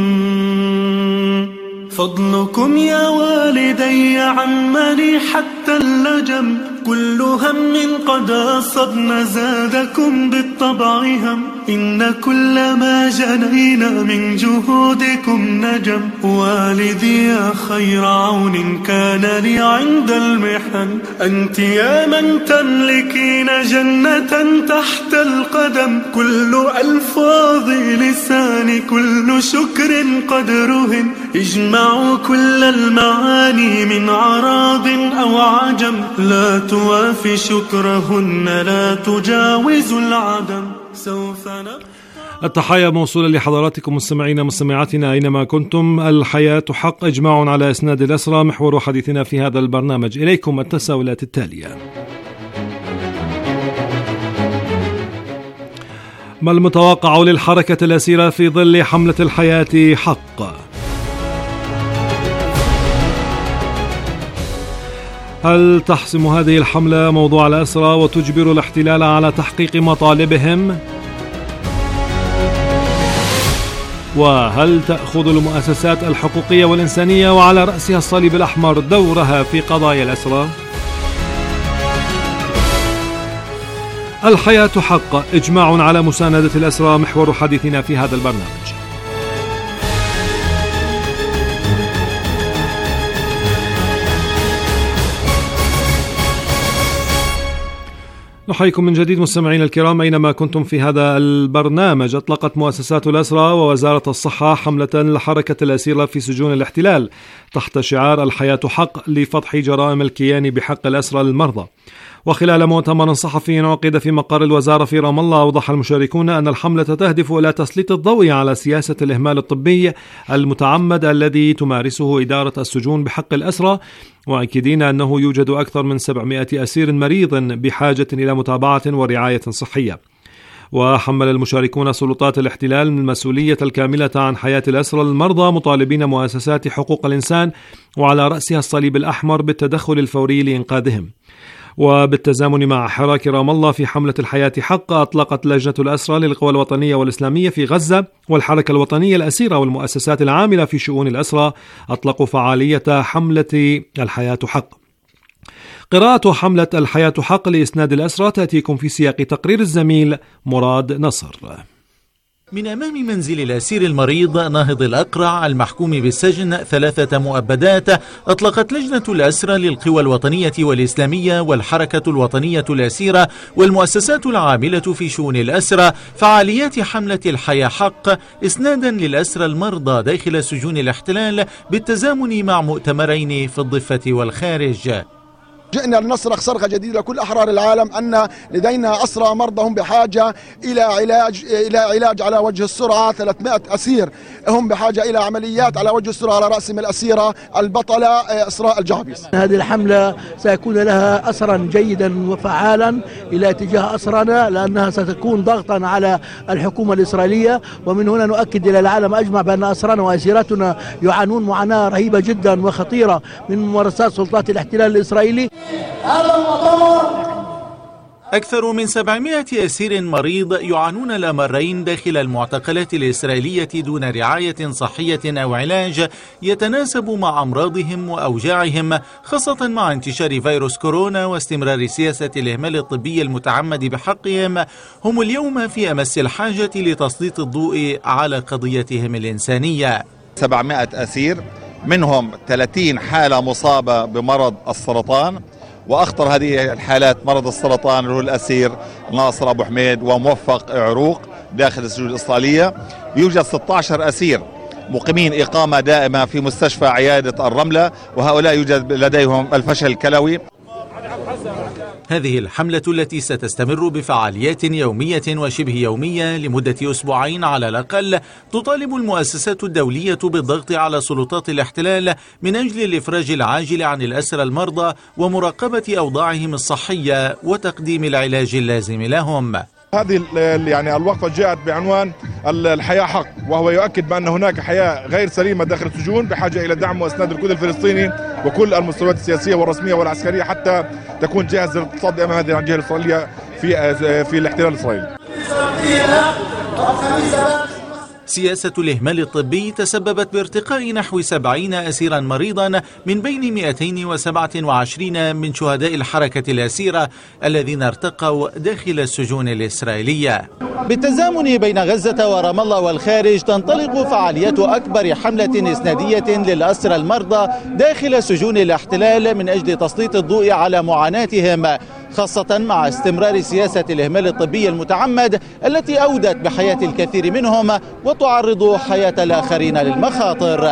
فضلكم يا والدي عمني حتى اللجم كل هم قد أصبنا زادكم بالطبع هم إن كل ما جنينا من جهودكم نجم والدي يا خير عون كان لي عند المحن أنت يا من تملكين جنة تحت القدم كل ألفاظ لساني كل شكر قد رهن اجمعوا كل المعاني من عراض أو عجم لا توافي شكرهن لا تجاوز العدم سوف نبقى. التحية موصولة لحضراتكم مستمعينا مستمعاتنا أينما كنتم. الحياة حق، إجماع على إسناد الأسرى، محور حديثنا في هذا البرنامج. إليكم التساؤلات التالية: ما المتوقع للحركة الأسيرة في ظل حملة الحياة حق؟ هل تحسم هذه الحملة موضوع الأسرى وتجبر الاحتلال على تحقيق مطالبهم؟ وهل تأخذ المؤسسات الحقوقية والإنسانية وعلى رأسها الصليب الأحمر دورها في قضايا الأسرى؟ الحياة حق، إجماع على مساندة الأسرى، محور حديثنا في هذا البرنامج. نحييكم من جديد مستمعينا الكرام أينما كنتم في هذا البرنامج. أطلقت مؤسسات الأسرى ووزارة الصحة حملة لحركة الأسيرة في سجون الاحتلال تحت شعار الحياة حق لفضح جرائم الكيان بحق الأسرى المرضى. وخلال مؤتمر صحفي عقد في مقر الوزارة في رام الله، أوضح المشاركون أن الحملة تهدف إلى تسليط الضوء على سياسة الإهمال الطبي المتعمد الذي تمارسه إدارة السجون بحق الأسرى، وأكدين أنه يوجد أكثر من سبعمائة أسير مريض بحاجة إلى متابعة ورعاية صحية. وحمل المشاركون سلطات الاحتلال من المسؤولية الكاملة عن حياة الأسرى المرضى، مطالبين مؤسسات حقوق الإنسان وعلى رأسها الصليب الأحمر بالتدخل الفوري لإنقاذهم. وبالتزامن مع حراك رام الله في حملة الحياة حق، أطلقت لجنة الأسرى للقوى الوطنية والإسلامية في غزة والحركة الوطنية الأسيرة والمؤسسات العاملة في شؤون الأسرى أطلقوا فعالية حملة الحياة حق. قراءة حملة الحياة حق لإسناد الأسرى تأتيكم في سياق تقرير الزميل مراد نصر. من أمام منزل الأسير المريض ناهض الأقرع المحكوم بالسجن ثلاثة مؤبدات، أطلقت لجنة الأسرى للقوى الوطنية والإسلامية والحركة الوطنية الأسيرة والمؤسسات العاملة في شؤون الأسرى فعاليات حملة الحياة حق إسنادا للأسرى المرضى داخل سجون الاحتلال بالتزامن مع مؤتمرين في الضفة والخارج. جئنا لنصرخ صرخة جديدة لكل أحرار العالم أن لدينا أسرى مرضى هم بحاجة إلى علاج إلى علاج على وجه السرعة. ثلاثمائة أسير هم بحاجة إلى عمليات على وجه السرعة، على رأسهم الأسيرة البطلة إسراء الجعبيس. هذه الحملة سيكون لها أثرا جيدا وفعالا إلى اتجاه أسرنا، لأنها ستكون ضغطا على الحكومة الإسرائيلية، ومن هنا نؤكد إلى العالم أجمع بأن أسرنا وأسيرتنا يعانون معاناة رهيبة جدا وخطيرة من ممارسات سلطات الاحتلال الإسرائيلي. أكثر من سبعمائة أسير مريض يعانون الأمرين داخل المعتقلات الإسرائيلية دون رعاية صحية أو علاج يتناسب مع أمراضهم وأوجاعهم، خاصة مع انتشار فيروس كورونا واستمرار سياسة الإهمال الطبي المتعمد بحقهم. هم اليوم في أمس الحاجة لتسليط الضوء على قضيتهم الإنسانية. سبعمائة أسير، منهم ثلاثين حالة مصابة بمرض السرطان، وأخطر هذه الحالات مرض السرطان اللي هو الأسير ناصر أبو حميد وموفق عروق داخل السجون الإسرائيلية. يوجد ستة عشر أسير مقيمين إقامة دائمة في مستشفى عيادة الرملة، وهؤلاء يوجد لديهم الفشل الكلوي. هذه الحملة التي ستستمر بفعاليات يومية وشبه يومية لمدة أسبوعين على الأقل تطالب المؤسسات الدولية بالضغط على سلطات الاحتلال من أجل الإفراج العاجل عن الأسرى المرضى ومراقبة أوضاعهم الصحية وتقديم العلاج اللازم لهم. هذه يعني الوقفة جاءت بعنوان الحياة حق، وهو يؤكد بأن هناك حياة غير سليمة داخل السجون بحاجة إلى دعم وإسناد الكود الفلسطيني وكل المستويات السياسية والرسمية والعسكرية حتى تكون جاهزة للتصدي أمام هذه الجهة الإسرائيلية في في الاحتلال الإسرائيلي. سياسة الإهمال الطبي تسببت بارتقاء نحو سبعين أسيرا مريضا من بين مئتين وسبعة وعشرين من شهداء الحركة الأسيرة الذين ارتقوا داخل السجون الإسرائيلية. بالتزامن بين غزة ورام الله والخارج تنطلق فعاليات أكبر حملة إسنادية للأسرى المرضى داخل سجون الاحتلال من أجل تسليط الضوء على معاناتهم، خاصة مع استمرار سياسة الإهمال الطبي المتعمد التي أودت بحياة الكثير منهم وتعرض حياة الآخرين للمخاطر.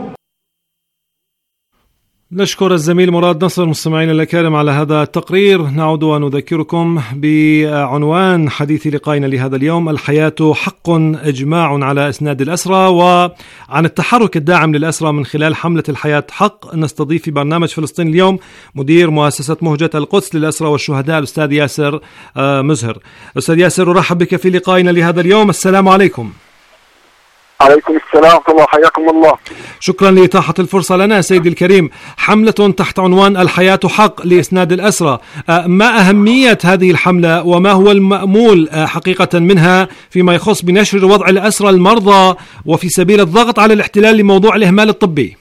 نشكر الزميل مراد نصر. مستمعينا الكرام على هذا التقرير، نعود ونذكركم بعنوان حديث لقائنا لهذا اليوم: الحياة حق، إجماع على إسناد الأسرى. وعن التحرك الداعم للأسرى من خلال حملة الحياة حق نستضيف في برنامج فلسطين اليوم مدير مؤسسة مهجة القدس للأسرى والشهداء الأستاذ ياسر مزهر. أستاذ ياسر، أرحب بك في لقائنا لهذا اليوم. السلام عليكم. عليكم السلام ورحمة الله، حياكم الله. شكرا لإتاحة الفرصة لنا سيدي الكريم. حملة تحت عنوان الحياة حق لإسناد الأسرى، ما أهمية هذه الحملة وما هو المأمول حقيقة منها فيما يخص بنشر وضع الأسرى المرضى وفي سبيل الضغط على الاحتلال لموضوع الإهمال الطبي؟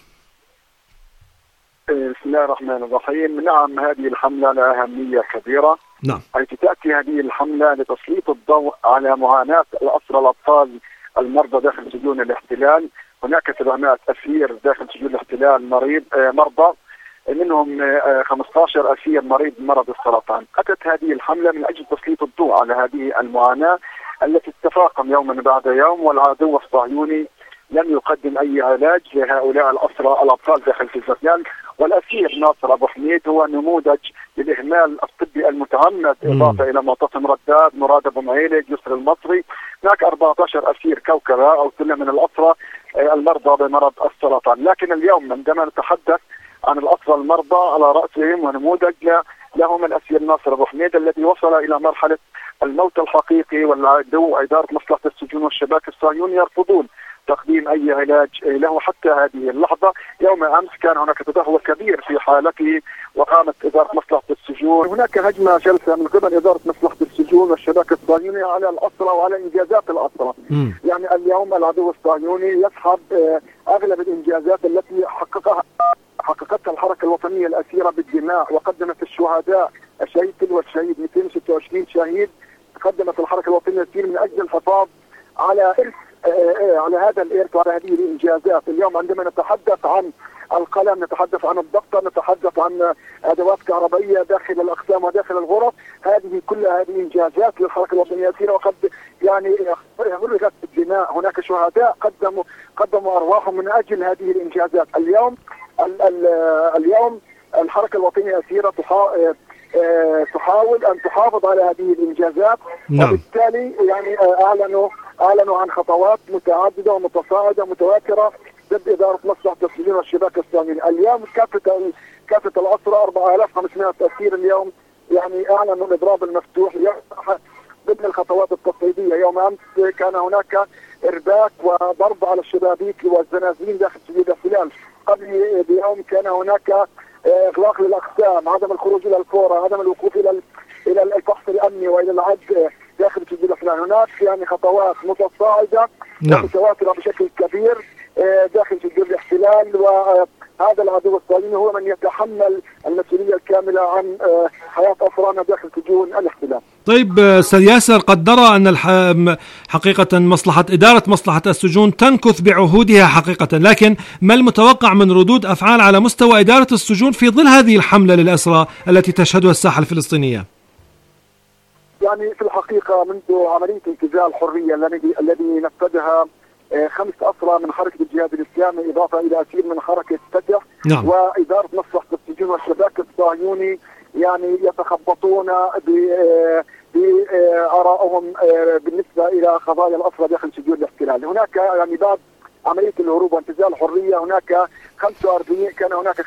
بسم الله الرحمن الرحيم. نعم، هذه الحملة لها أهمية كبيرة، نعم، حيث تأتي هذه الحملة لتسليط الضوء على معاناة الأسرى الأطفال المرضى داخل سجون الاحتلال. هناك سبعمائة أسير داخل سجون الاحتلال مريض آه مرضى، منهم آه خمسة عشر أسير مريض بمرض السرطان. أتت هذه الحملة من أجل تسليط الضوء على هذه المعاناة التي تتفاقم يوما بعد يوم، والعدو الصهيوني لم يقدم أي علاج لهؤلاء الأسرى الأطفال داخل الاحتلال. والأسير ناصر أبو حميد هو نموذج للإهمال الطبي المتعمد، إضافة إلى معتصم رداد، مراد أبو معيلج، يسر المصري. هناك أربعة عشر أسير كوكبة أو سلة من الأسرى المرضى بمرض السرطان. لكن اليوم عندما نتحدث عن الأسرى المرضى على رأسهم ونموذج لهم الأسير ناصر أبو حميد الذي وصل إلى مرحلة الموت الحقيقي، والعدو إدارة مصلحة السجون والشباك الصهيوني يرفضون تقديم أي علاج له حتى هذه اللحظة. يوم أمس كان هناك تدهور كبير في حالته، وقامت إدارة مصلحة السجون، هناك هجمة شرسة من قبل إدارة مصلحة السجون والشباك الصهيوني على الأسرى وعلى إنجازات الأسرى. يعني اليوم العدو الصهيوني يسحب أغلب الإنجازات التي حققها حققتها الحركة الوطنية الأسيرة بالدماء، وقدمت الشهداء الشهيد والشهيد مئتين وستة وعشرين شهيد قدمت الحركة الوطنية الأسيرة من أجل الحفاظ على إرث على هذا الإرث وعلى هذه الإنجازات. اليوم عندما نتحدث عن القلم، نتحدث عن الضغطة، نتحدث عن أدوات كهربائية داخل الأقسام وداخل الغرف، هذه كلها هذه إنجازات للحركة الوطنية اليسيرة، وقد يعني مرقت بالدماء. هناك شهداء قدموا قدموا أرواحهم من أجل هذه الإنجازات. اليوم ال ال اليوم الحركة الوطنية اليسيرة تحاول أن تحافظ على هذه الإنجازات. نعم. وبالتالي يعني أعلنوا أعلنوا عن خطوات متعددة ومتصاعدة متواترة ضد إدارة مصلحة السجون والشباك الصهيوني. اليوم كافة كافة الأسرى أربعة آلاف وخمسمائة أسير اليوم يعني أعلنوا الإضراب المفتوح ضمن الخطوات التصعيدية. يوم أمس كان هناك إرباك وضرب على الشبابيك والزنازين داخل سجون الاحتلال. قبل بيوم كان هناك إغلاق للأقسام، عدم الخروج إلى الفورة، عدم الوقوف إلى إلى الفحص الأمني وإلى العد داخل سجون الاحتلال. هناك يعني خطوات متصاعدة ومتواترة بشكل كبير داخل سجون الاحتلال، وهذا العدو الصهيوني هو من يتحمل المسؤولية الكاملة عن حياة أسرانا داخل سجون الاحتلال. طيب أستاذ ياسر، قد نرى أن حقيقة مصلحة إدارة مصلحة السجون تنكث بعهودها حقيقة، لكن ما المتوقع من ردود أفعال على مستوى إدارة السجون في ظل هذه الحملة للأسرى التي تشهدها الساحة الفلسطينية؟ يعني في الحقيقة منذ عملية انتزاع الحرية الذي الذي نفذها خمس أسرى من حركة الجهاد الإسلامي إضافة إلى أسير من حركة فتح، نعم. وإدارة مصلحة السجون والشباك الصهيوني يعني يتخبطون بآرائهم بالنسبة إلى قضايا الأسرى داخل سجون الاحتلال. هناك يعني بعد عملية الهروب وانتزاع الحرية هناك خمسة وأربعين كان هناك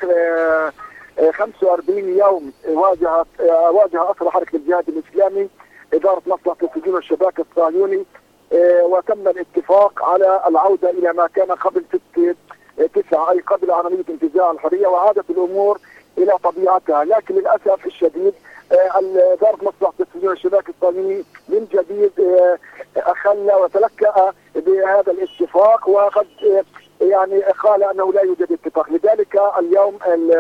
خمسة وأربعين يوم واجهت واجه أسرى حركة الجهاد الإسلامي إدارة مصلحة السجون والشباك الصهيوني، وتم الاتفاق على العودة إلى ما كان قبل ست تسعة أي قبل عملية انتزاع الحرية، وعادت الأمور إلى طبيعتها. لكن للأسف الشديد إدارة مصلحة السجون والشباك الصهيوني من جديد أخل وتلكأ بهذا الاتفاق، وقد يعني قال أنه لا يوجد اتفاق. لذلك اليوم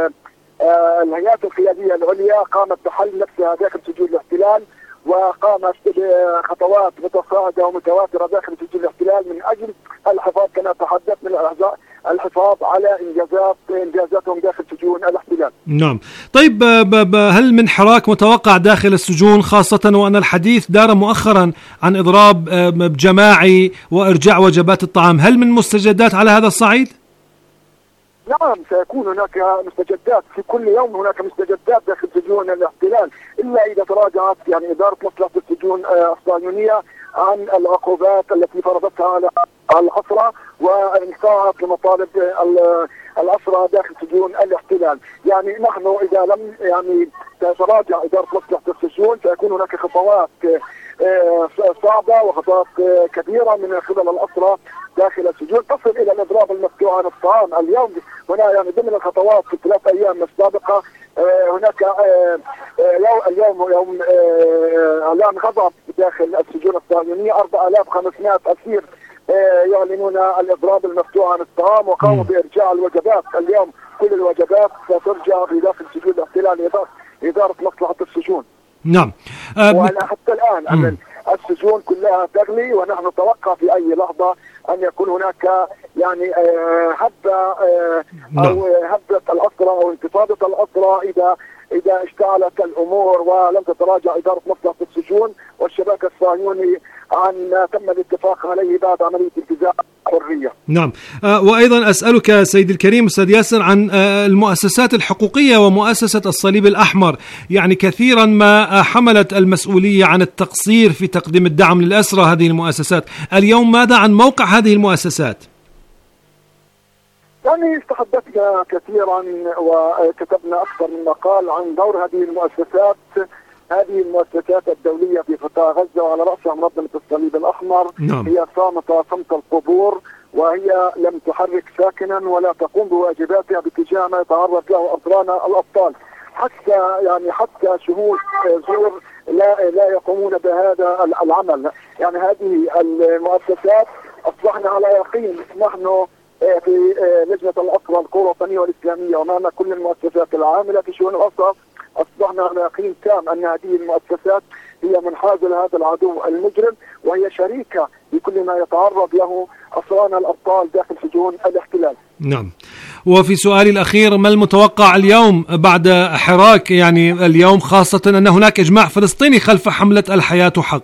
الهيئات القيادية العليا قامت بحل نفسها داخل سجون الاحتلال، وقامت بخطوات متصاعدة ومتواترة داخل سجون الاحتلال من أجل الحفاظ كما تحدث من الحفاظ على إنجازات إنجازاتهم داخل سجون الاحتلال. نعم. طيب هل من حراك متوقع داخل السجون، خاصة وأن الحديث دار مؤخرا عن إضراب جماعي وإرجاع وجبات الطعام، هل من مستجدات على هذا الصعيد؟ نعم، سيكون هناك مستجدات في كل يوم، هناك مستجدات داخل سجون الاحتلال، إلا إذا تراجعت يعني إدارة مصلحة السجون الصهيونية عن العقوبات التي فرضتها على الأسرى وانصاعت لمطالب الأسرى داخل سجون الاحتلال. يعني نحن إذا لم يعني تتراجع إدارة مصلحة السجون سيكون هناك خطوات صعبة وخطوات كبيرة من قبل الأسرى داخل السجون تصل إلى الإضراب المفتوح عن الطعام. اليوم هنا يعني ضمن الخطوات في الثلاث أيام السابقة هناك اليوم يوم إعلان غضب داخل السجون الصهيونية، أربعة آلاف وخمسمائة أسير يعلنون الإضراب المفتوح عن الطعام، وقاموا بإرجاع الوجبات. اليوم كل الوجبات سترجع في داخل سجون الاحتلال إدارة مصلحة السجون. نعم. أه وأنا حتى الآن أن السجون كلها تغلي، ونحن نتوقع في أي لحظة أن يكون هناك يعني هبة أو هبة الأسرى أو انتفاضة الأسرى إذا إذا اشتعلت الأمور ولم تتراجع إدارة مصلحة السجون والشباك الصهيوني عن ما تم الاتفاق عليه بعد عملية انتزاع الحرية. نعم. آه وأيضا أسألك سيد الكريم أستاذ ياسر عن آه المؤسسات الحقوقية ومؤسسة الصليب الأحمر، يعني كثيرا ما حملت المسؤولية عن التقصير في تقديم الدعم للأسرى هذه المؤسسات. اليوم ماذا عن موقع هذه المؤسسات؟ يعني تحدثنا كثيرا وكتبنا أكثر من مقال عن دور هذه المؤسسات هذه المؤسسات الدولية في قطاع غزة، وعلى رأسها منظمة الصليب الأحمر. نعم. هي صامتة صمت القبور، وهي لم تحرك ساكنا ولا تقوم بواجباتها باتجاه ما يتعرض له أسرانا الأبطال. حتى يعني حتى شهود زور لا لا يقومون بهذا العمل. يعني هذه المؤسسات أصبحنا على يقين نحن في لجنة الأسرى القوى الوطنية والإسلامية ومعنا كل المؤسسات العاملة في شؤون الأسرى، أصبحنا على يقين تام أن هذه المؤسسات هي منحازة لهذا العدو المجرم، وهي شريكة بكل ما يتعرض له أسرانا الأبطال داخل سجون الاحتلال. نعم. وفي سؤالي الأخير، ما المتوقع اليوم بعد حراك يعني اليوم، خاصة أن هناك إجماع فلسطيني خلف حملة الحياة حق؟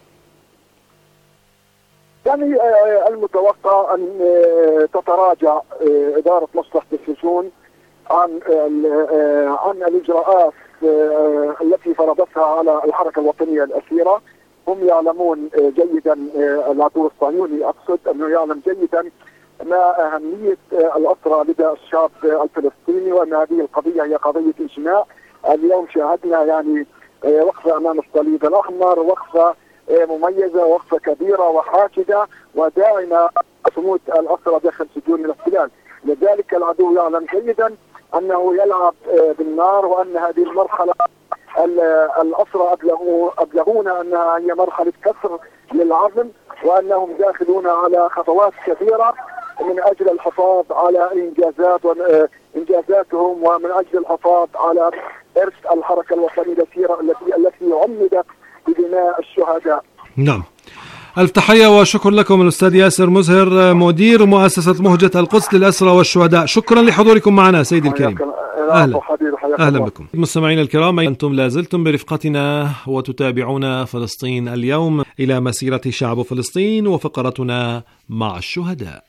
يعني المتوقع أن تتراجع إدارة مصلحة السجون عن عن الإجراءات التي فرضتها على الحركة الوطنية الأسيرة. هم يعلمون جيدا، العدو الصهيوني أقصد، أنه يعلم جيدا ما أهمية الأسرى لدى الشعب الفلسطيني، وأن هذه القضية هي قضية إجماع. اليوم شاهدنا يعني وقفة أمام الصليب الأحمر، وقفة مميزة، وقفة كبيرة وحاشدة وداعمة صمود الأسرى داخل سجون الاحتلال. لذلك العدو يعلم جيدا أنه يلعب بالنار، وأن هذه المرحلة الأسرى أبلغون أنها هي مرحلة كسر للعزم، وأنهم داخلون على خطوات كبيرة من أجل الحفاظ على إنجازات إنجازاتهم، ومن أجل الحفاظ على إرث الحركة الوطنية الأسيرة التي التي عمدت بدماء الشهداء. نعم. ألف تحية وشكر لكم الأستاذ ياسر مزهر، مدير مؤسسة مهجة القدس للأسرى والشهداء. شكرا لحضوركم معنا سيدي الكريم. أهلا, أهلا بكم مستمعينا الكرام. أنتم لازلتم برفقتنا وتتابعون فلسطين اليوم إلى مسيرة شعب فلسطين وفقرتنا مع الشهداء.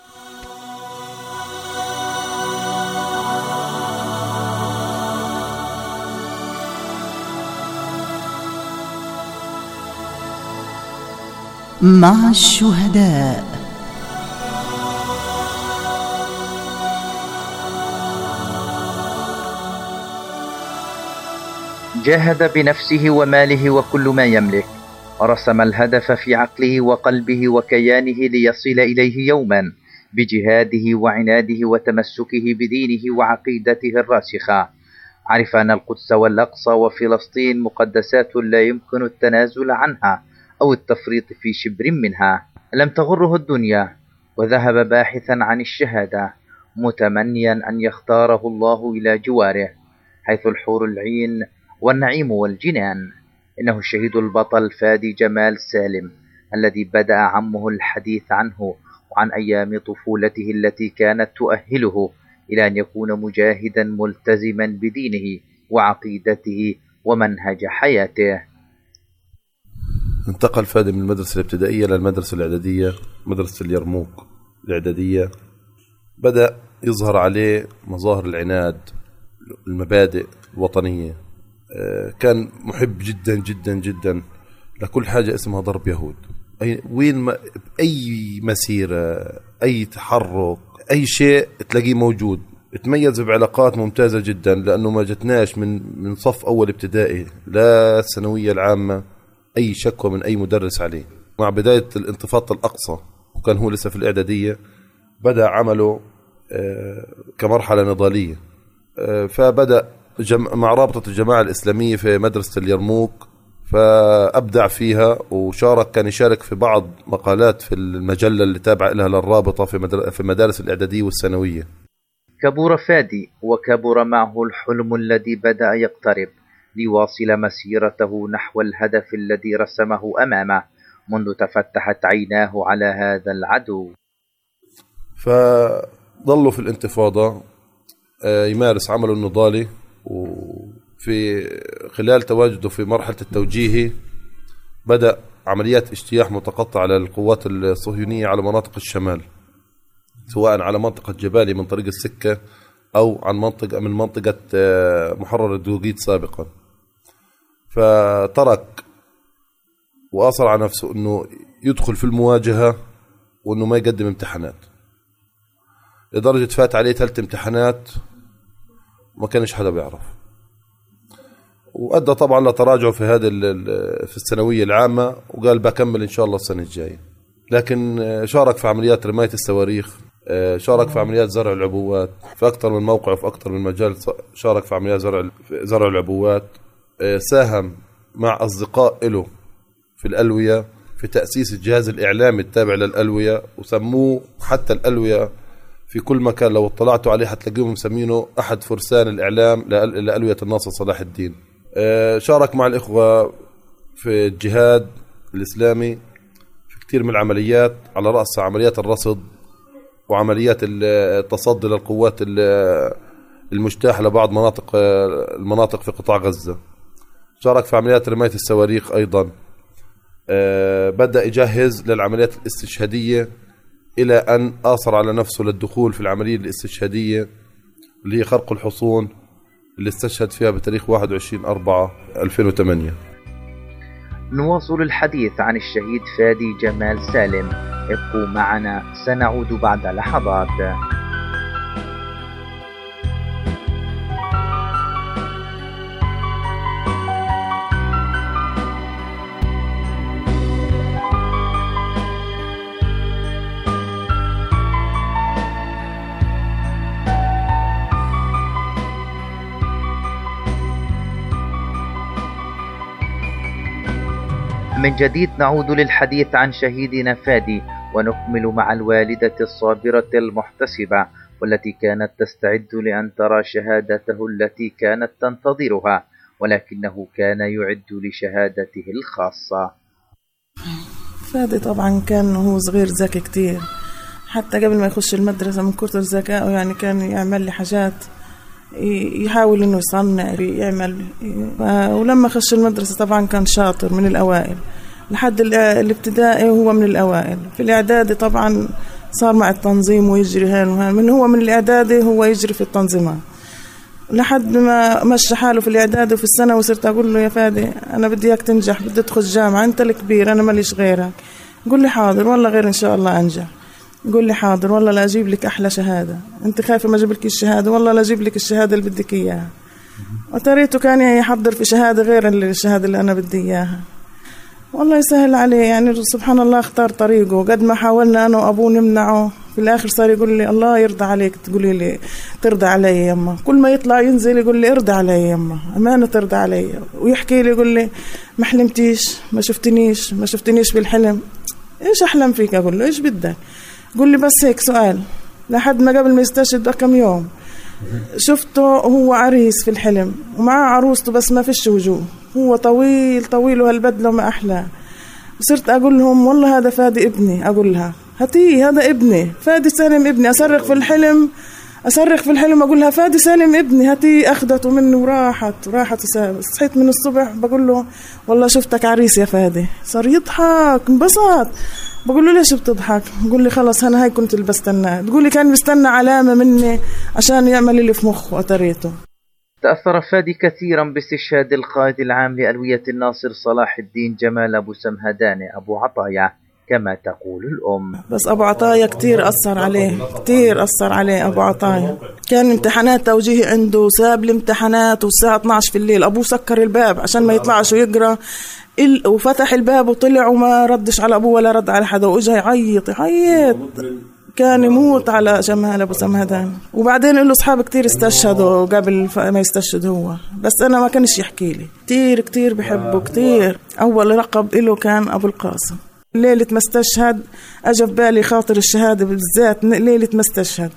مع الشهداء. جاهد بنفسه وماله وكل ما يملك، ورسم الهدف في عقله وقلبه وكيانه ليصل إليه يوما بجهاده وعناده وتمسكه بدينه وعقيدته الراسخة. عرف أن القدس والأقصى وفلسطين مقدسات لا يمكن التنازل عنها أو التفريط في شبر منها. لم تغره الدنيا، وذهب باحثا عن الشهادة متمنيا أن يختاره الله إلى جواره، حيث الحور العين والنعيم والجنان. إنه الشهيد البطل فادي جمال سالم، الذي بدأ عمه الحديث عنه وعن أيام طفولته التي كانت تؤهله إلى أن يكون مجاهدا ملتزما بدينه وعقيدته ومنهج حياته. انتقل فادي من المدرسة الابتدائية للمدرسة الإعدادية، مدرسة اليرموك الإعدادية. بدأ يظهر عليه مظاهر العناد، المبادئ الوطنية. كان محب جدا جدا جدا لكل حاجة اسمها ضرب يهود. أي وين ما أي مسيرة، أي تحرك، أي شيء تلاقيه موجود. تميز بعلاقات ممتازة جدا، لأنه ما جتناش من من صف أول ابتدائي لا الثانوية العامة أي شكوى من أي مدرس عليه. مع بداية الانتفاضة الأقصى، وكان هو لسه في الإعدادية، بدأ عمله كمرحلة نضالية. فبدأ مع رابطة الجماعة الإسلامية في مدرسة اليرموك، فأبدع فيها وشارك، كان يشارك في بعض مقالات في المجلة اللي تابعة لها للرابطة في في مدارس الإعدادية والثانوية. كبر فادي، وكبر معه الحلم الذي بدأ يقترب ليواصل مسيرته نحو الهدف الذي رسمه أمامه منذ تفتحت عيناه على هذا العدو. فظلوا في الانتفاضة يمارس عمله النضالي، وفي خلال تواجده في مرحلة التوجيهي بدأ عمليات اجتياح متقطعة على القوات الصهيونية على مناطق الشمال، سواء على منطقة جبالي من طريق السكة أو عن منطقة من منطقة محرر الدوقيت سابقا. فترك وأصر على نفسه أنه يدخل في المواجهة وأنه ما يقدم امتحانات، لدرجة فات عليه ثلاث امتحانات ما كانش حدا بيعرف، وأدى طبعا لتراجعه في هذا في الثانوية العامة، وقال بكمل إن شاء الله السنة الجاية. لكن شارك في عمليات رماية الصواريخ، شارك في عمليات زرع العبوات في أكثر من موقع وفي أكثر من مجال. شارك في عمليات زرع زرع العبوات، ساهم مع أصدقاء له في الألوية في تأسيس الجهاز الإعلامي التابع للألوية، وسموه حتى الألوية في كل مكان لو اطلعتوا عليه حتلاقيهم مسمينه أحد فرسان الإعلام لألوية الناصر صلاح الدين. شارك مع الإخوة في الجهاد الإسلامي في كثير من العمليات، على رأسها عمليات الرصد وعمليات التصدي للقوات المجتاحة لبعض مناطق المناطق في قطاع غزة. شارك في عمليات رماية الصواريخ أيضا. بدأ يجهز للعمليات الاستشهادية إلى أن آثر على نفسه للدخول في العملية الاستشهادية اللي هي خرق الحصون اللي استشهد فيها بتاريخ واحد وعشرين أربعة ألفين وثمانية. نواصل الحديث عن الشهيد فادي جمال سالم. ابقوا معنا، سنعود بعد لحظات. من جديد نعود للحديث عن شهيدنا فادي، ونكمل مع الوالدة الصابرة المحتسبة والتي كانت تستعد لأن ترى شهادته التي كانت تنتظرها، ولكنه كان يعد لشهادته الخاصة. فادي طبعا كان هو صغير ذكي كتير، حتى قبل ما يخش المدرسة من كتر ذكائه يعني كان يعمل لي حاجات، يحاول انه يصنع يعمل. ولما خش المدرسة طبعا كان شاطر من الاوائل، لحد الابتدائي هو من الاوائل. في الاعدادي طبعا صار مع التنظيم ويجري هان وهان، من هو من الاعدادي هو يجري في التنظيمات لحد ما مشى حاله في الاعدادي. وفي السنة وصرت اقول له يا فادي انا بدي اياك تنجح، بدي تدخل جامعة، انت الكبير انا ماليش غيرك. يقول لي حاضر والله غير ان شاء الله انجح. يقول لي حاضر والله لا اجيب لك احلى شهاده، انت خايفه ما اجيب لك الشهاده، والله لا اجيب لك الشهاده اللي بدك اياها. وتريته كان يحضر في شهاده غير الشهاده اللي انا بدي اياها. والله يسهل عليه يعني، سبحان الله اختار طريقه. قد ما حاولنا انا وابوه نمنعه، في الاخر صار يقول لي الله يرضى عليك تقولي لي ترضى علي يما. كل ما يطلع ينزل يقول لي ارضى علي يما، امانه ترضى علي. ويحكي لي يقول لي ما حلمتيش، ما شفتنيش ما شفتنيش في الحلم. ايش احلم فيك؟ اقول له ايش بدك؟ قل لي بس هيك سؤال. لحد ما قبل ما يستشهد بكم يوم شفته هو عريس في الحلم ومعاه عروسته بس ما فيش وجوه، هو طويل طويل وهالبدله ما أحلى. وصرت أقول لهم والله هذا فادي ابني، أقول لها هاتي هذا ابني فادي سالم ابني. أصرخ في الحلم أصرخ في الحلم أقول لها فادي سالم ابني هاتي. أخذته مني وراحت وراحت وسابت. صحيت من الصبح بقول له والله شفتك عريس يا فادي. صار يضحك انبسط. بقول له ليش بتضحك؟ بقول لي خلص أنا هاي كنت اللي بستناه. تقول لي كان بيستنى علامة مني عشان يعمل اللي في مخه وتريته. تأثر فادي كثيرا باستشهاد القائد العام لألوية الناصر صلاح الدين جمال أبو سمهدان أبو عطايا كما تقول الأم. بس أبو عطايا كتير أثر عليه، كتير أثر عليه أبو عطايا. كان امتحانات توجيهي عنده، ساب الامتحانات والساعة اثني عشر في الليل أبوه سكر الباب عشان ما يطلعش ويقرأ، وفتح الباب وطلع وما ردش على أبوه ولا رد على حدا، وإجا يعيط يعيط كان يموت على جمال أبو سمهدان. وبعدين له أصحاب كتير استشهدوا قبل ما يستشهد هو، بس أنا ما كانش يحكي لي. كتير كتير بحبه كتير. أول لقب له كان أبو القاسم. ليلة ما استشهد أجا بالي خاطر الشهادة بالذات ليلة ما استشهد.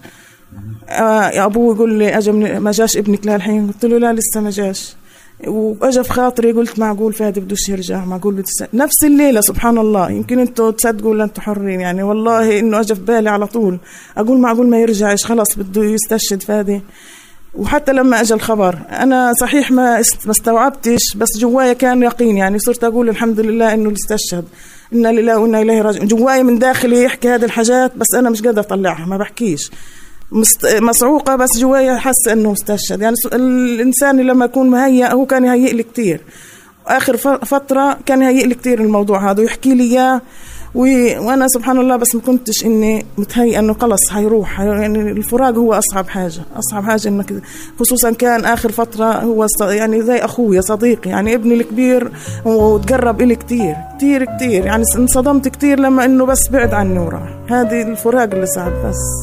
آه أبوه يقول لي أجا ما جاش ابنك لهالحين؟ قلت له لا لسه ما جاش. وأجا في خاطري قلت معقول فادي بدوش يرجع، معقول نفس الليلة. سبحان الله، يمكن انتوا تصدقوا ولا انتوا حرين يعني، والله انه أجا في بالي على طول أقول معقول ما يرجعش، خلاص بده يستشهد فادي. وحتى لما أجا الخبر أنا صحيح ما ما استوعبتش، بس جوايا كان يقين يعني. صرت أقول الحمد لله إنه استشهد، إنا لله وإنا إليه راجعون. جوايا من داخلي يحكي هذه الحاجات بس أنا مش قادر أطلعها، ما بحكيش، مسعوقة، بس جوايا حاسة إنه استشهد. يعني الإنسان لما يكون مهيئ، هو كان يهيئ لي كتير آخر فترة، كان يهيئ لي كتير الموضوع هذا ويحكي لي إياه، وأنا سبحان الله بس ما كنتش إني متهيئة إنه خلص هيروح. يعني الفراق هو أصعب حاجة، أصعب حاجة إنك خصوصا كان آخر فترة هو يعني زي أخويا صديقي، يعني ابني الكبير وتقرب إلي كتير كتير كتير. يعني انصدمت كتير لما إنه بس بعد عني وراح. هذه الفراق اللي صعب. بس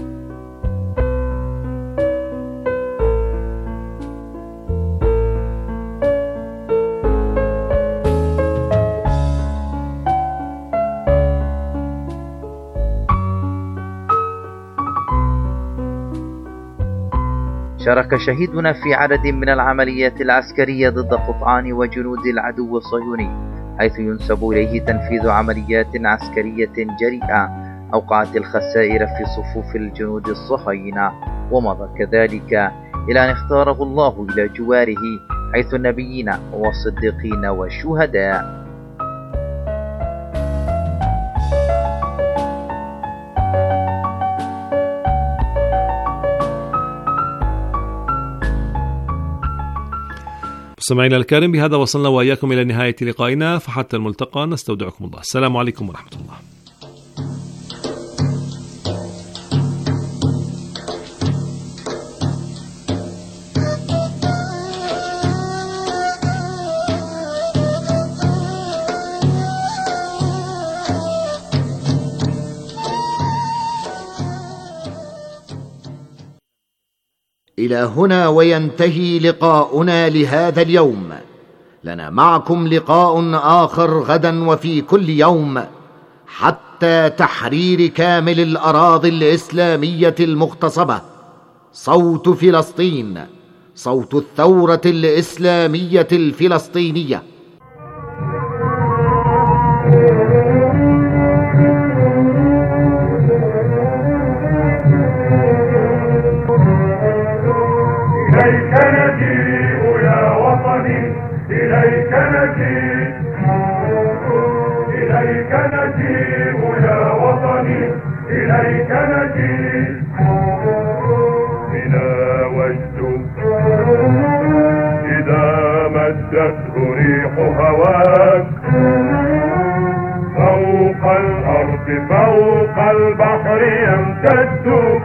شارك شهيدنا في عدد من العمليات العسكرية ضد قطعان وجنود العدو الصهيوني. حيث ينسب إليه تنفيذ عمليات عسكرية جريئة أوقعت الخسائر في صفوف الجنود الصهاينة، ومضى كذلك إلى أن اختاره الله إلى جواره حيث النبيين والصديقين والشهداء. مستمعينا الكرام، بهذا وصلنا وإياكم إلى نهاية لقائنا، فحتى الملتقى نستودعكم الله. السلام عليكم ورحمة الله. إلى هنا وينتهي لقاؤنا لهذا اليوم. لنا معكم لقاء آخر غدا وفي كل يوم حتى تحرير كامل الأراضي الإسلامية المغتصبة. صوت فلسطين، صوت الثورة الإسلامية الفلسطينية. إليك نجيء يا وطني، إليك نجيء، إليك نجيء يا وطني، إليك نجيء. بنا وجد إذا مدته ريح هواك فوق الأرض فوق البحر يمتد.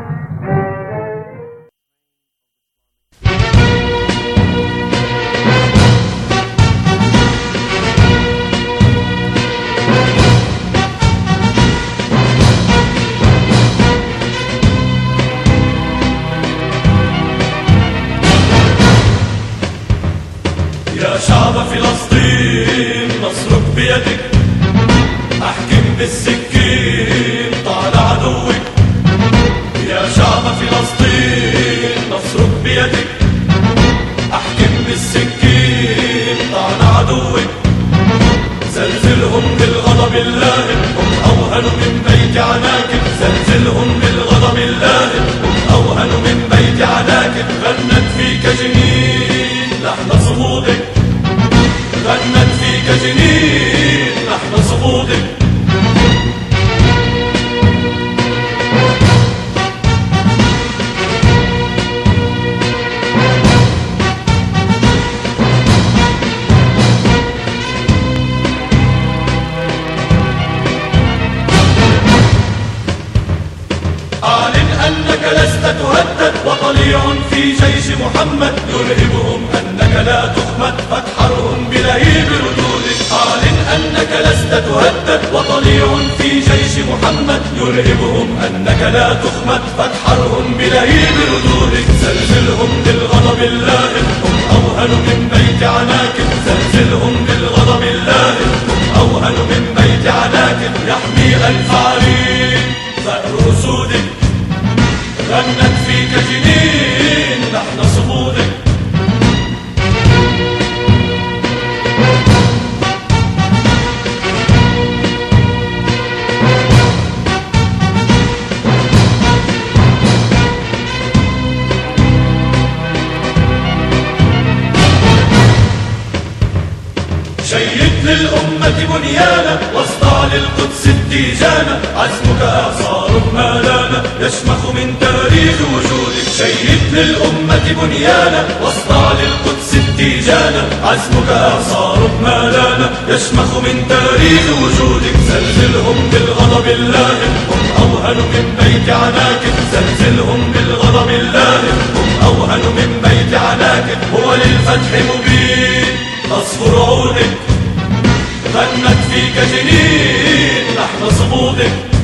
يا شعب فلسطين نصرك بيدك، احكم بالسكين طال عدوك. يا شعب فلسطين نصرك بيدك، احكم بالسكين طال عدوك. زلزلهم بالغضب اللاهب، هم اوهن من بيت عناكب. زلزلهم بالغضب اللاهب، هم اوهن من بيت عناكب. غنت فيك جنين لحن صمودك، غنت فيك جنين لحن صمودك. أعلن أنك لست تهدد، وطليع في جيش محمد يرهبهم أنك لا تخمد، فاتحرهم بلهيب ردودك. أعلن أنك لست تهدد، وطليع في جيش محمد يرهبهم أنك لا تخمد، فاتحرهم بلهيب ردودك. زلزلهم بالغضب اللاهب، هم أوهن من بيت عناكب. زلزلهم بالغضب اللاهب، هم أوهن من بيت عناكب. يحمي ألف عرين ثأر أسودك، غنت فيك جنين لحن صمودك. شيد للأمة بنيانا، واصدع للقدس التيجانا. عزمك آثار ما لانا، يشمخ من تاريخ وجودك. شيد للأمة بنيانا، واصدع للقدس التيجانا. عزمك آثار ما لانا، يشمخ من تاريخ وجودك. زلزلهم بالغضب اللاهب، هم أوهن من بيت عناكب. زلزلهم بالغضب اللاهب، هم أوهن من بيت عناكب. هو للفتح مبين تصفر عودك، غنت فيك جنين لحن صمودك.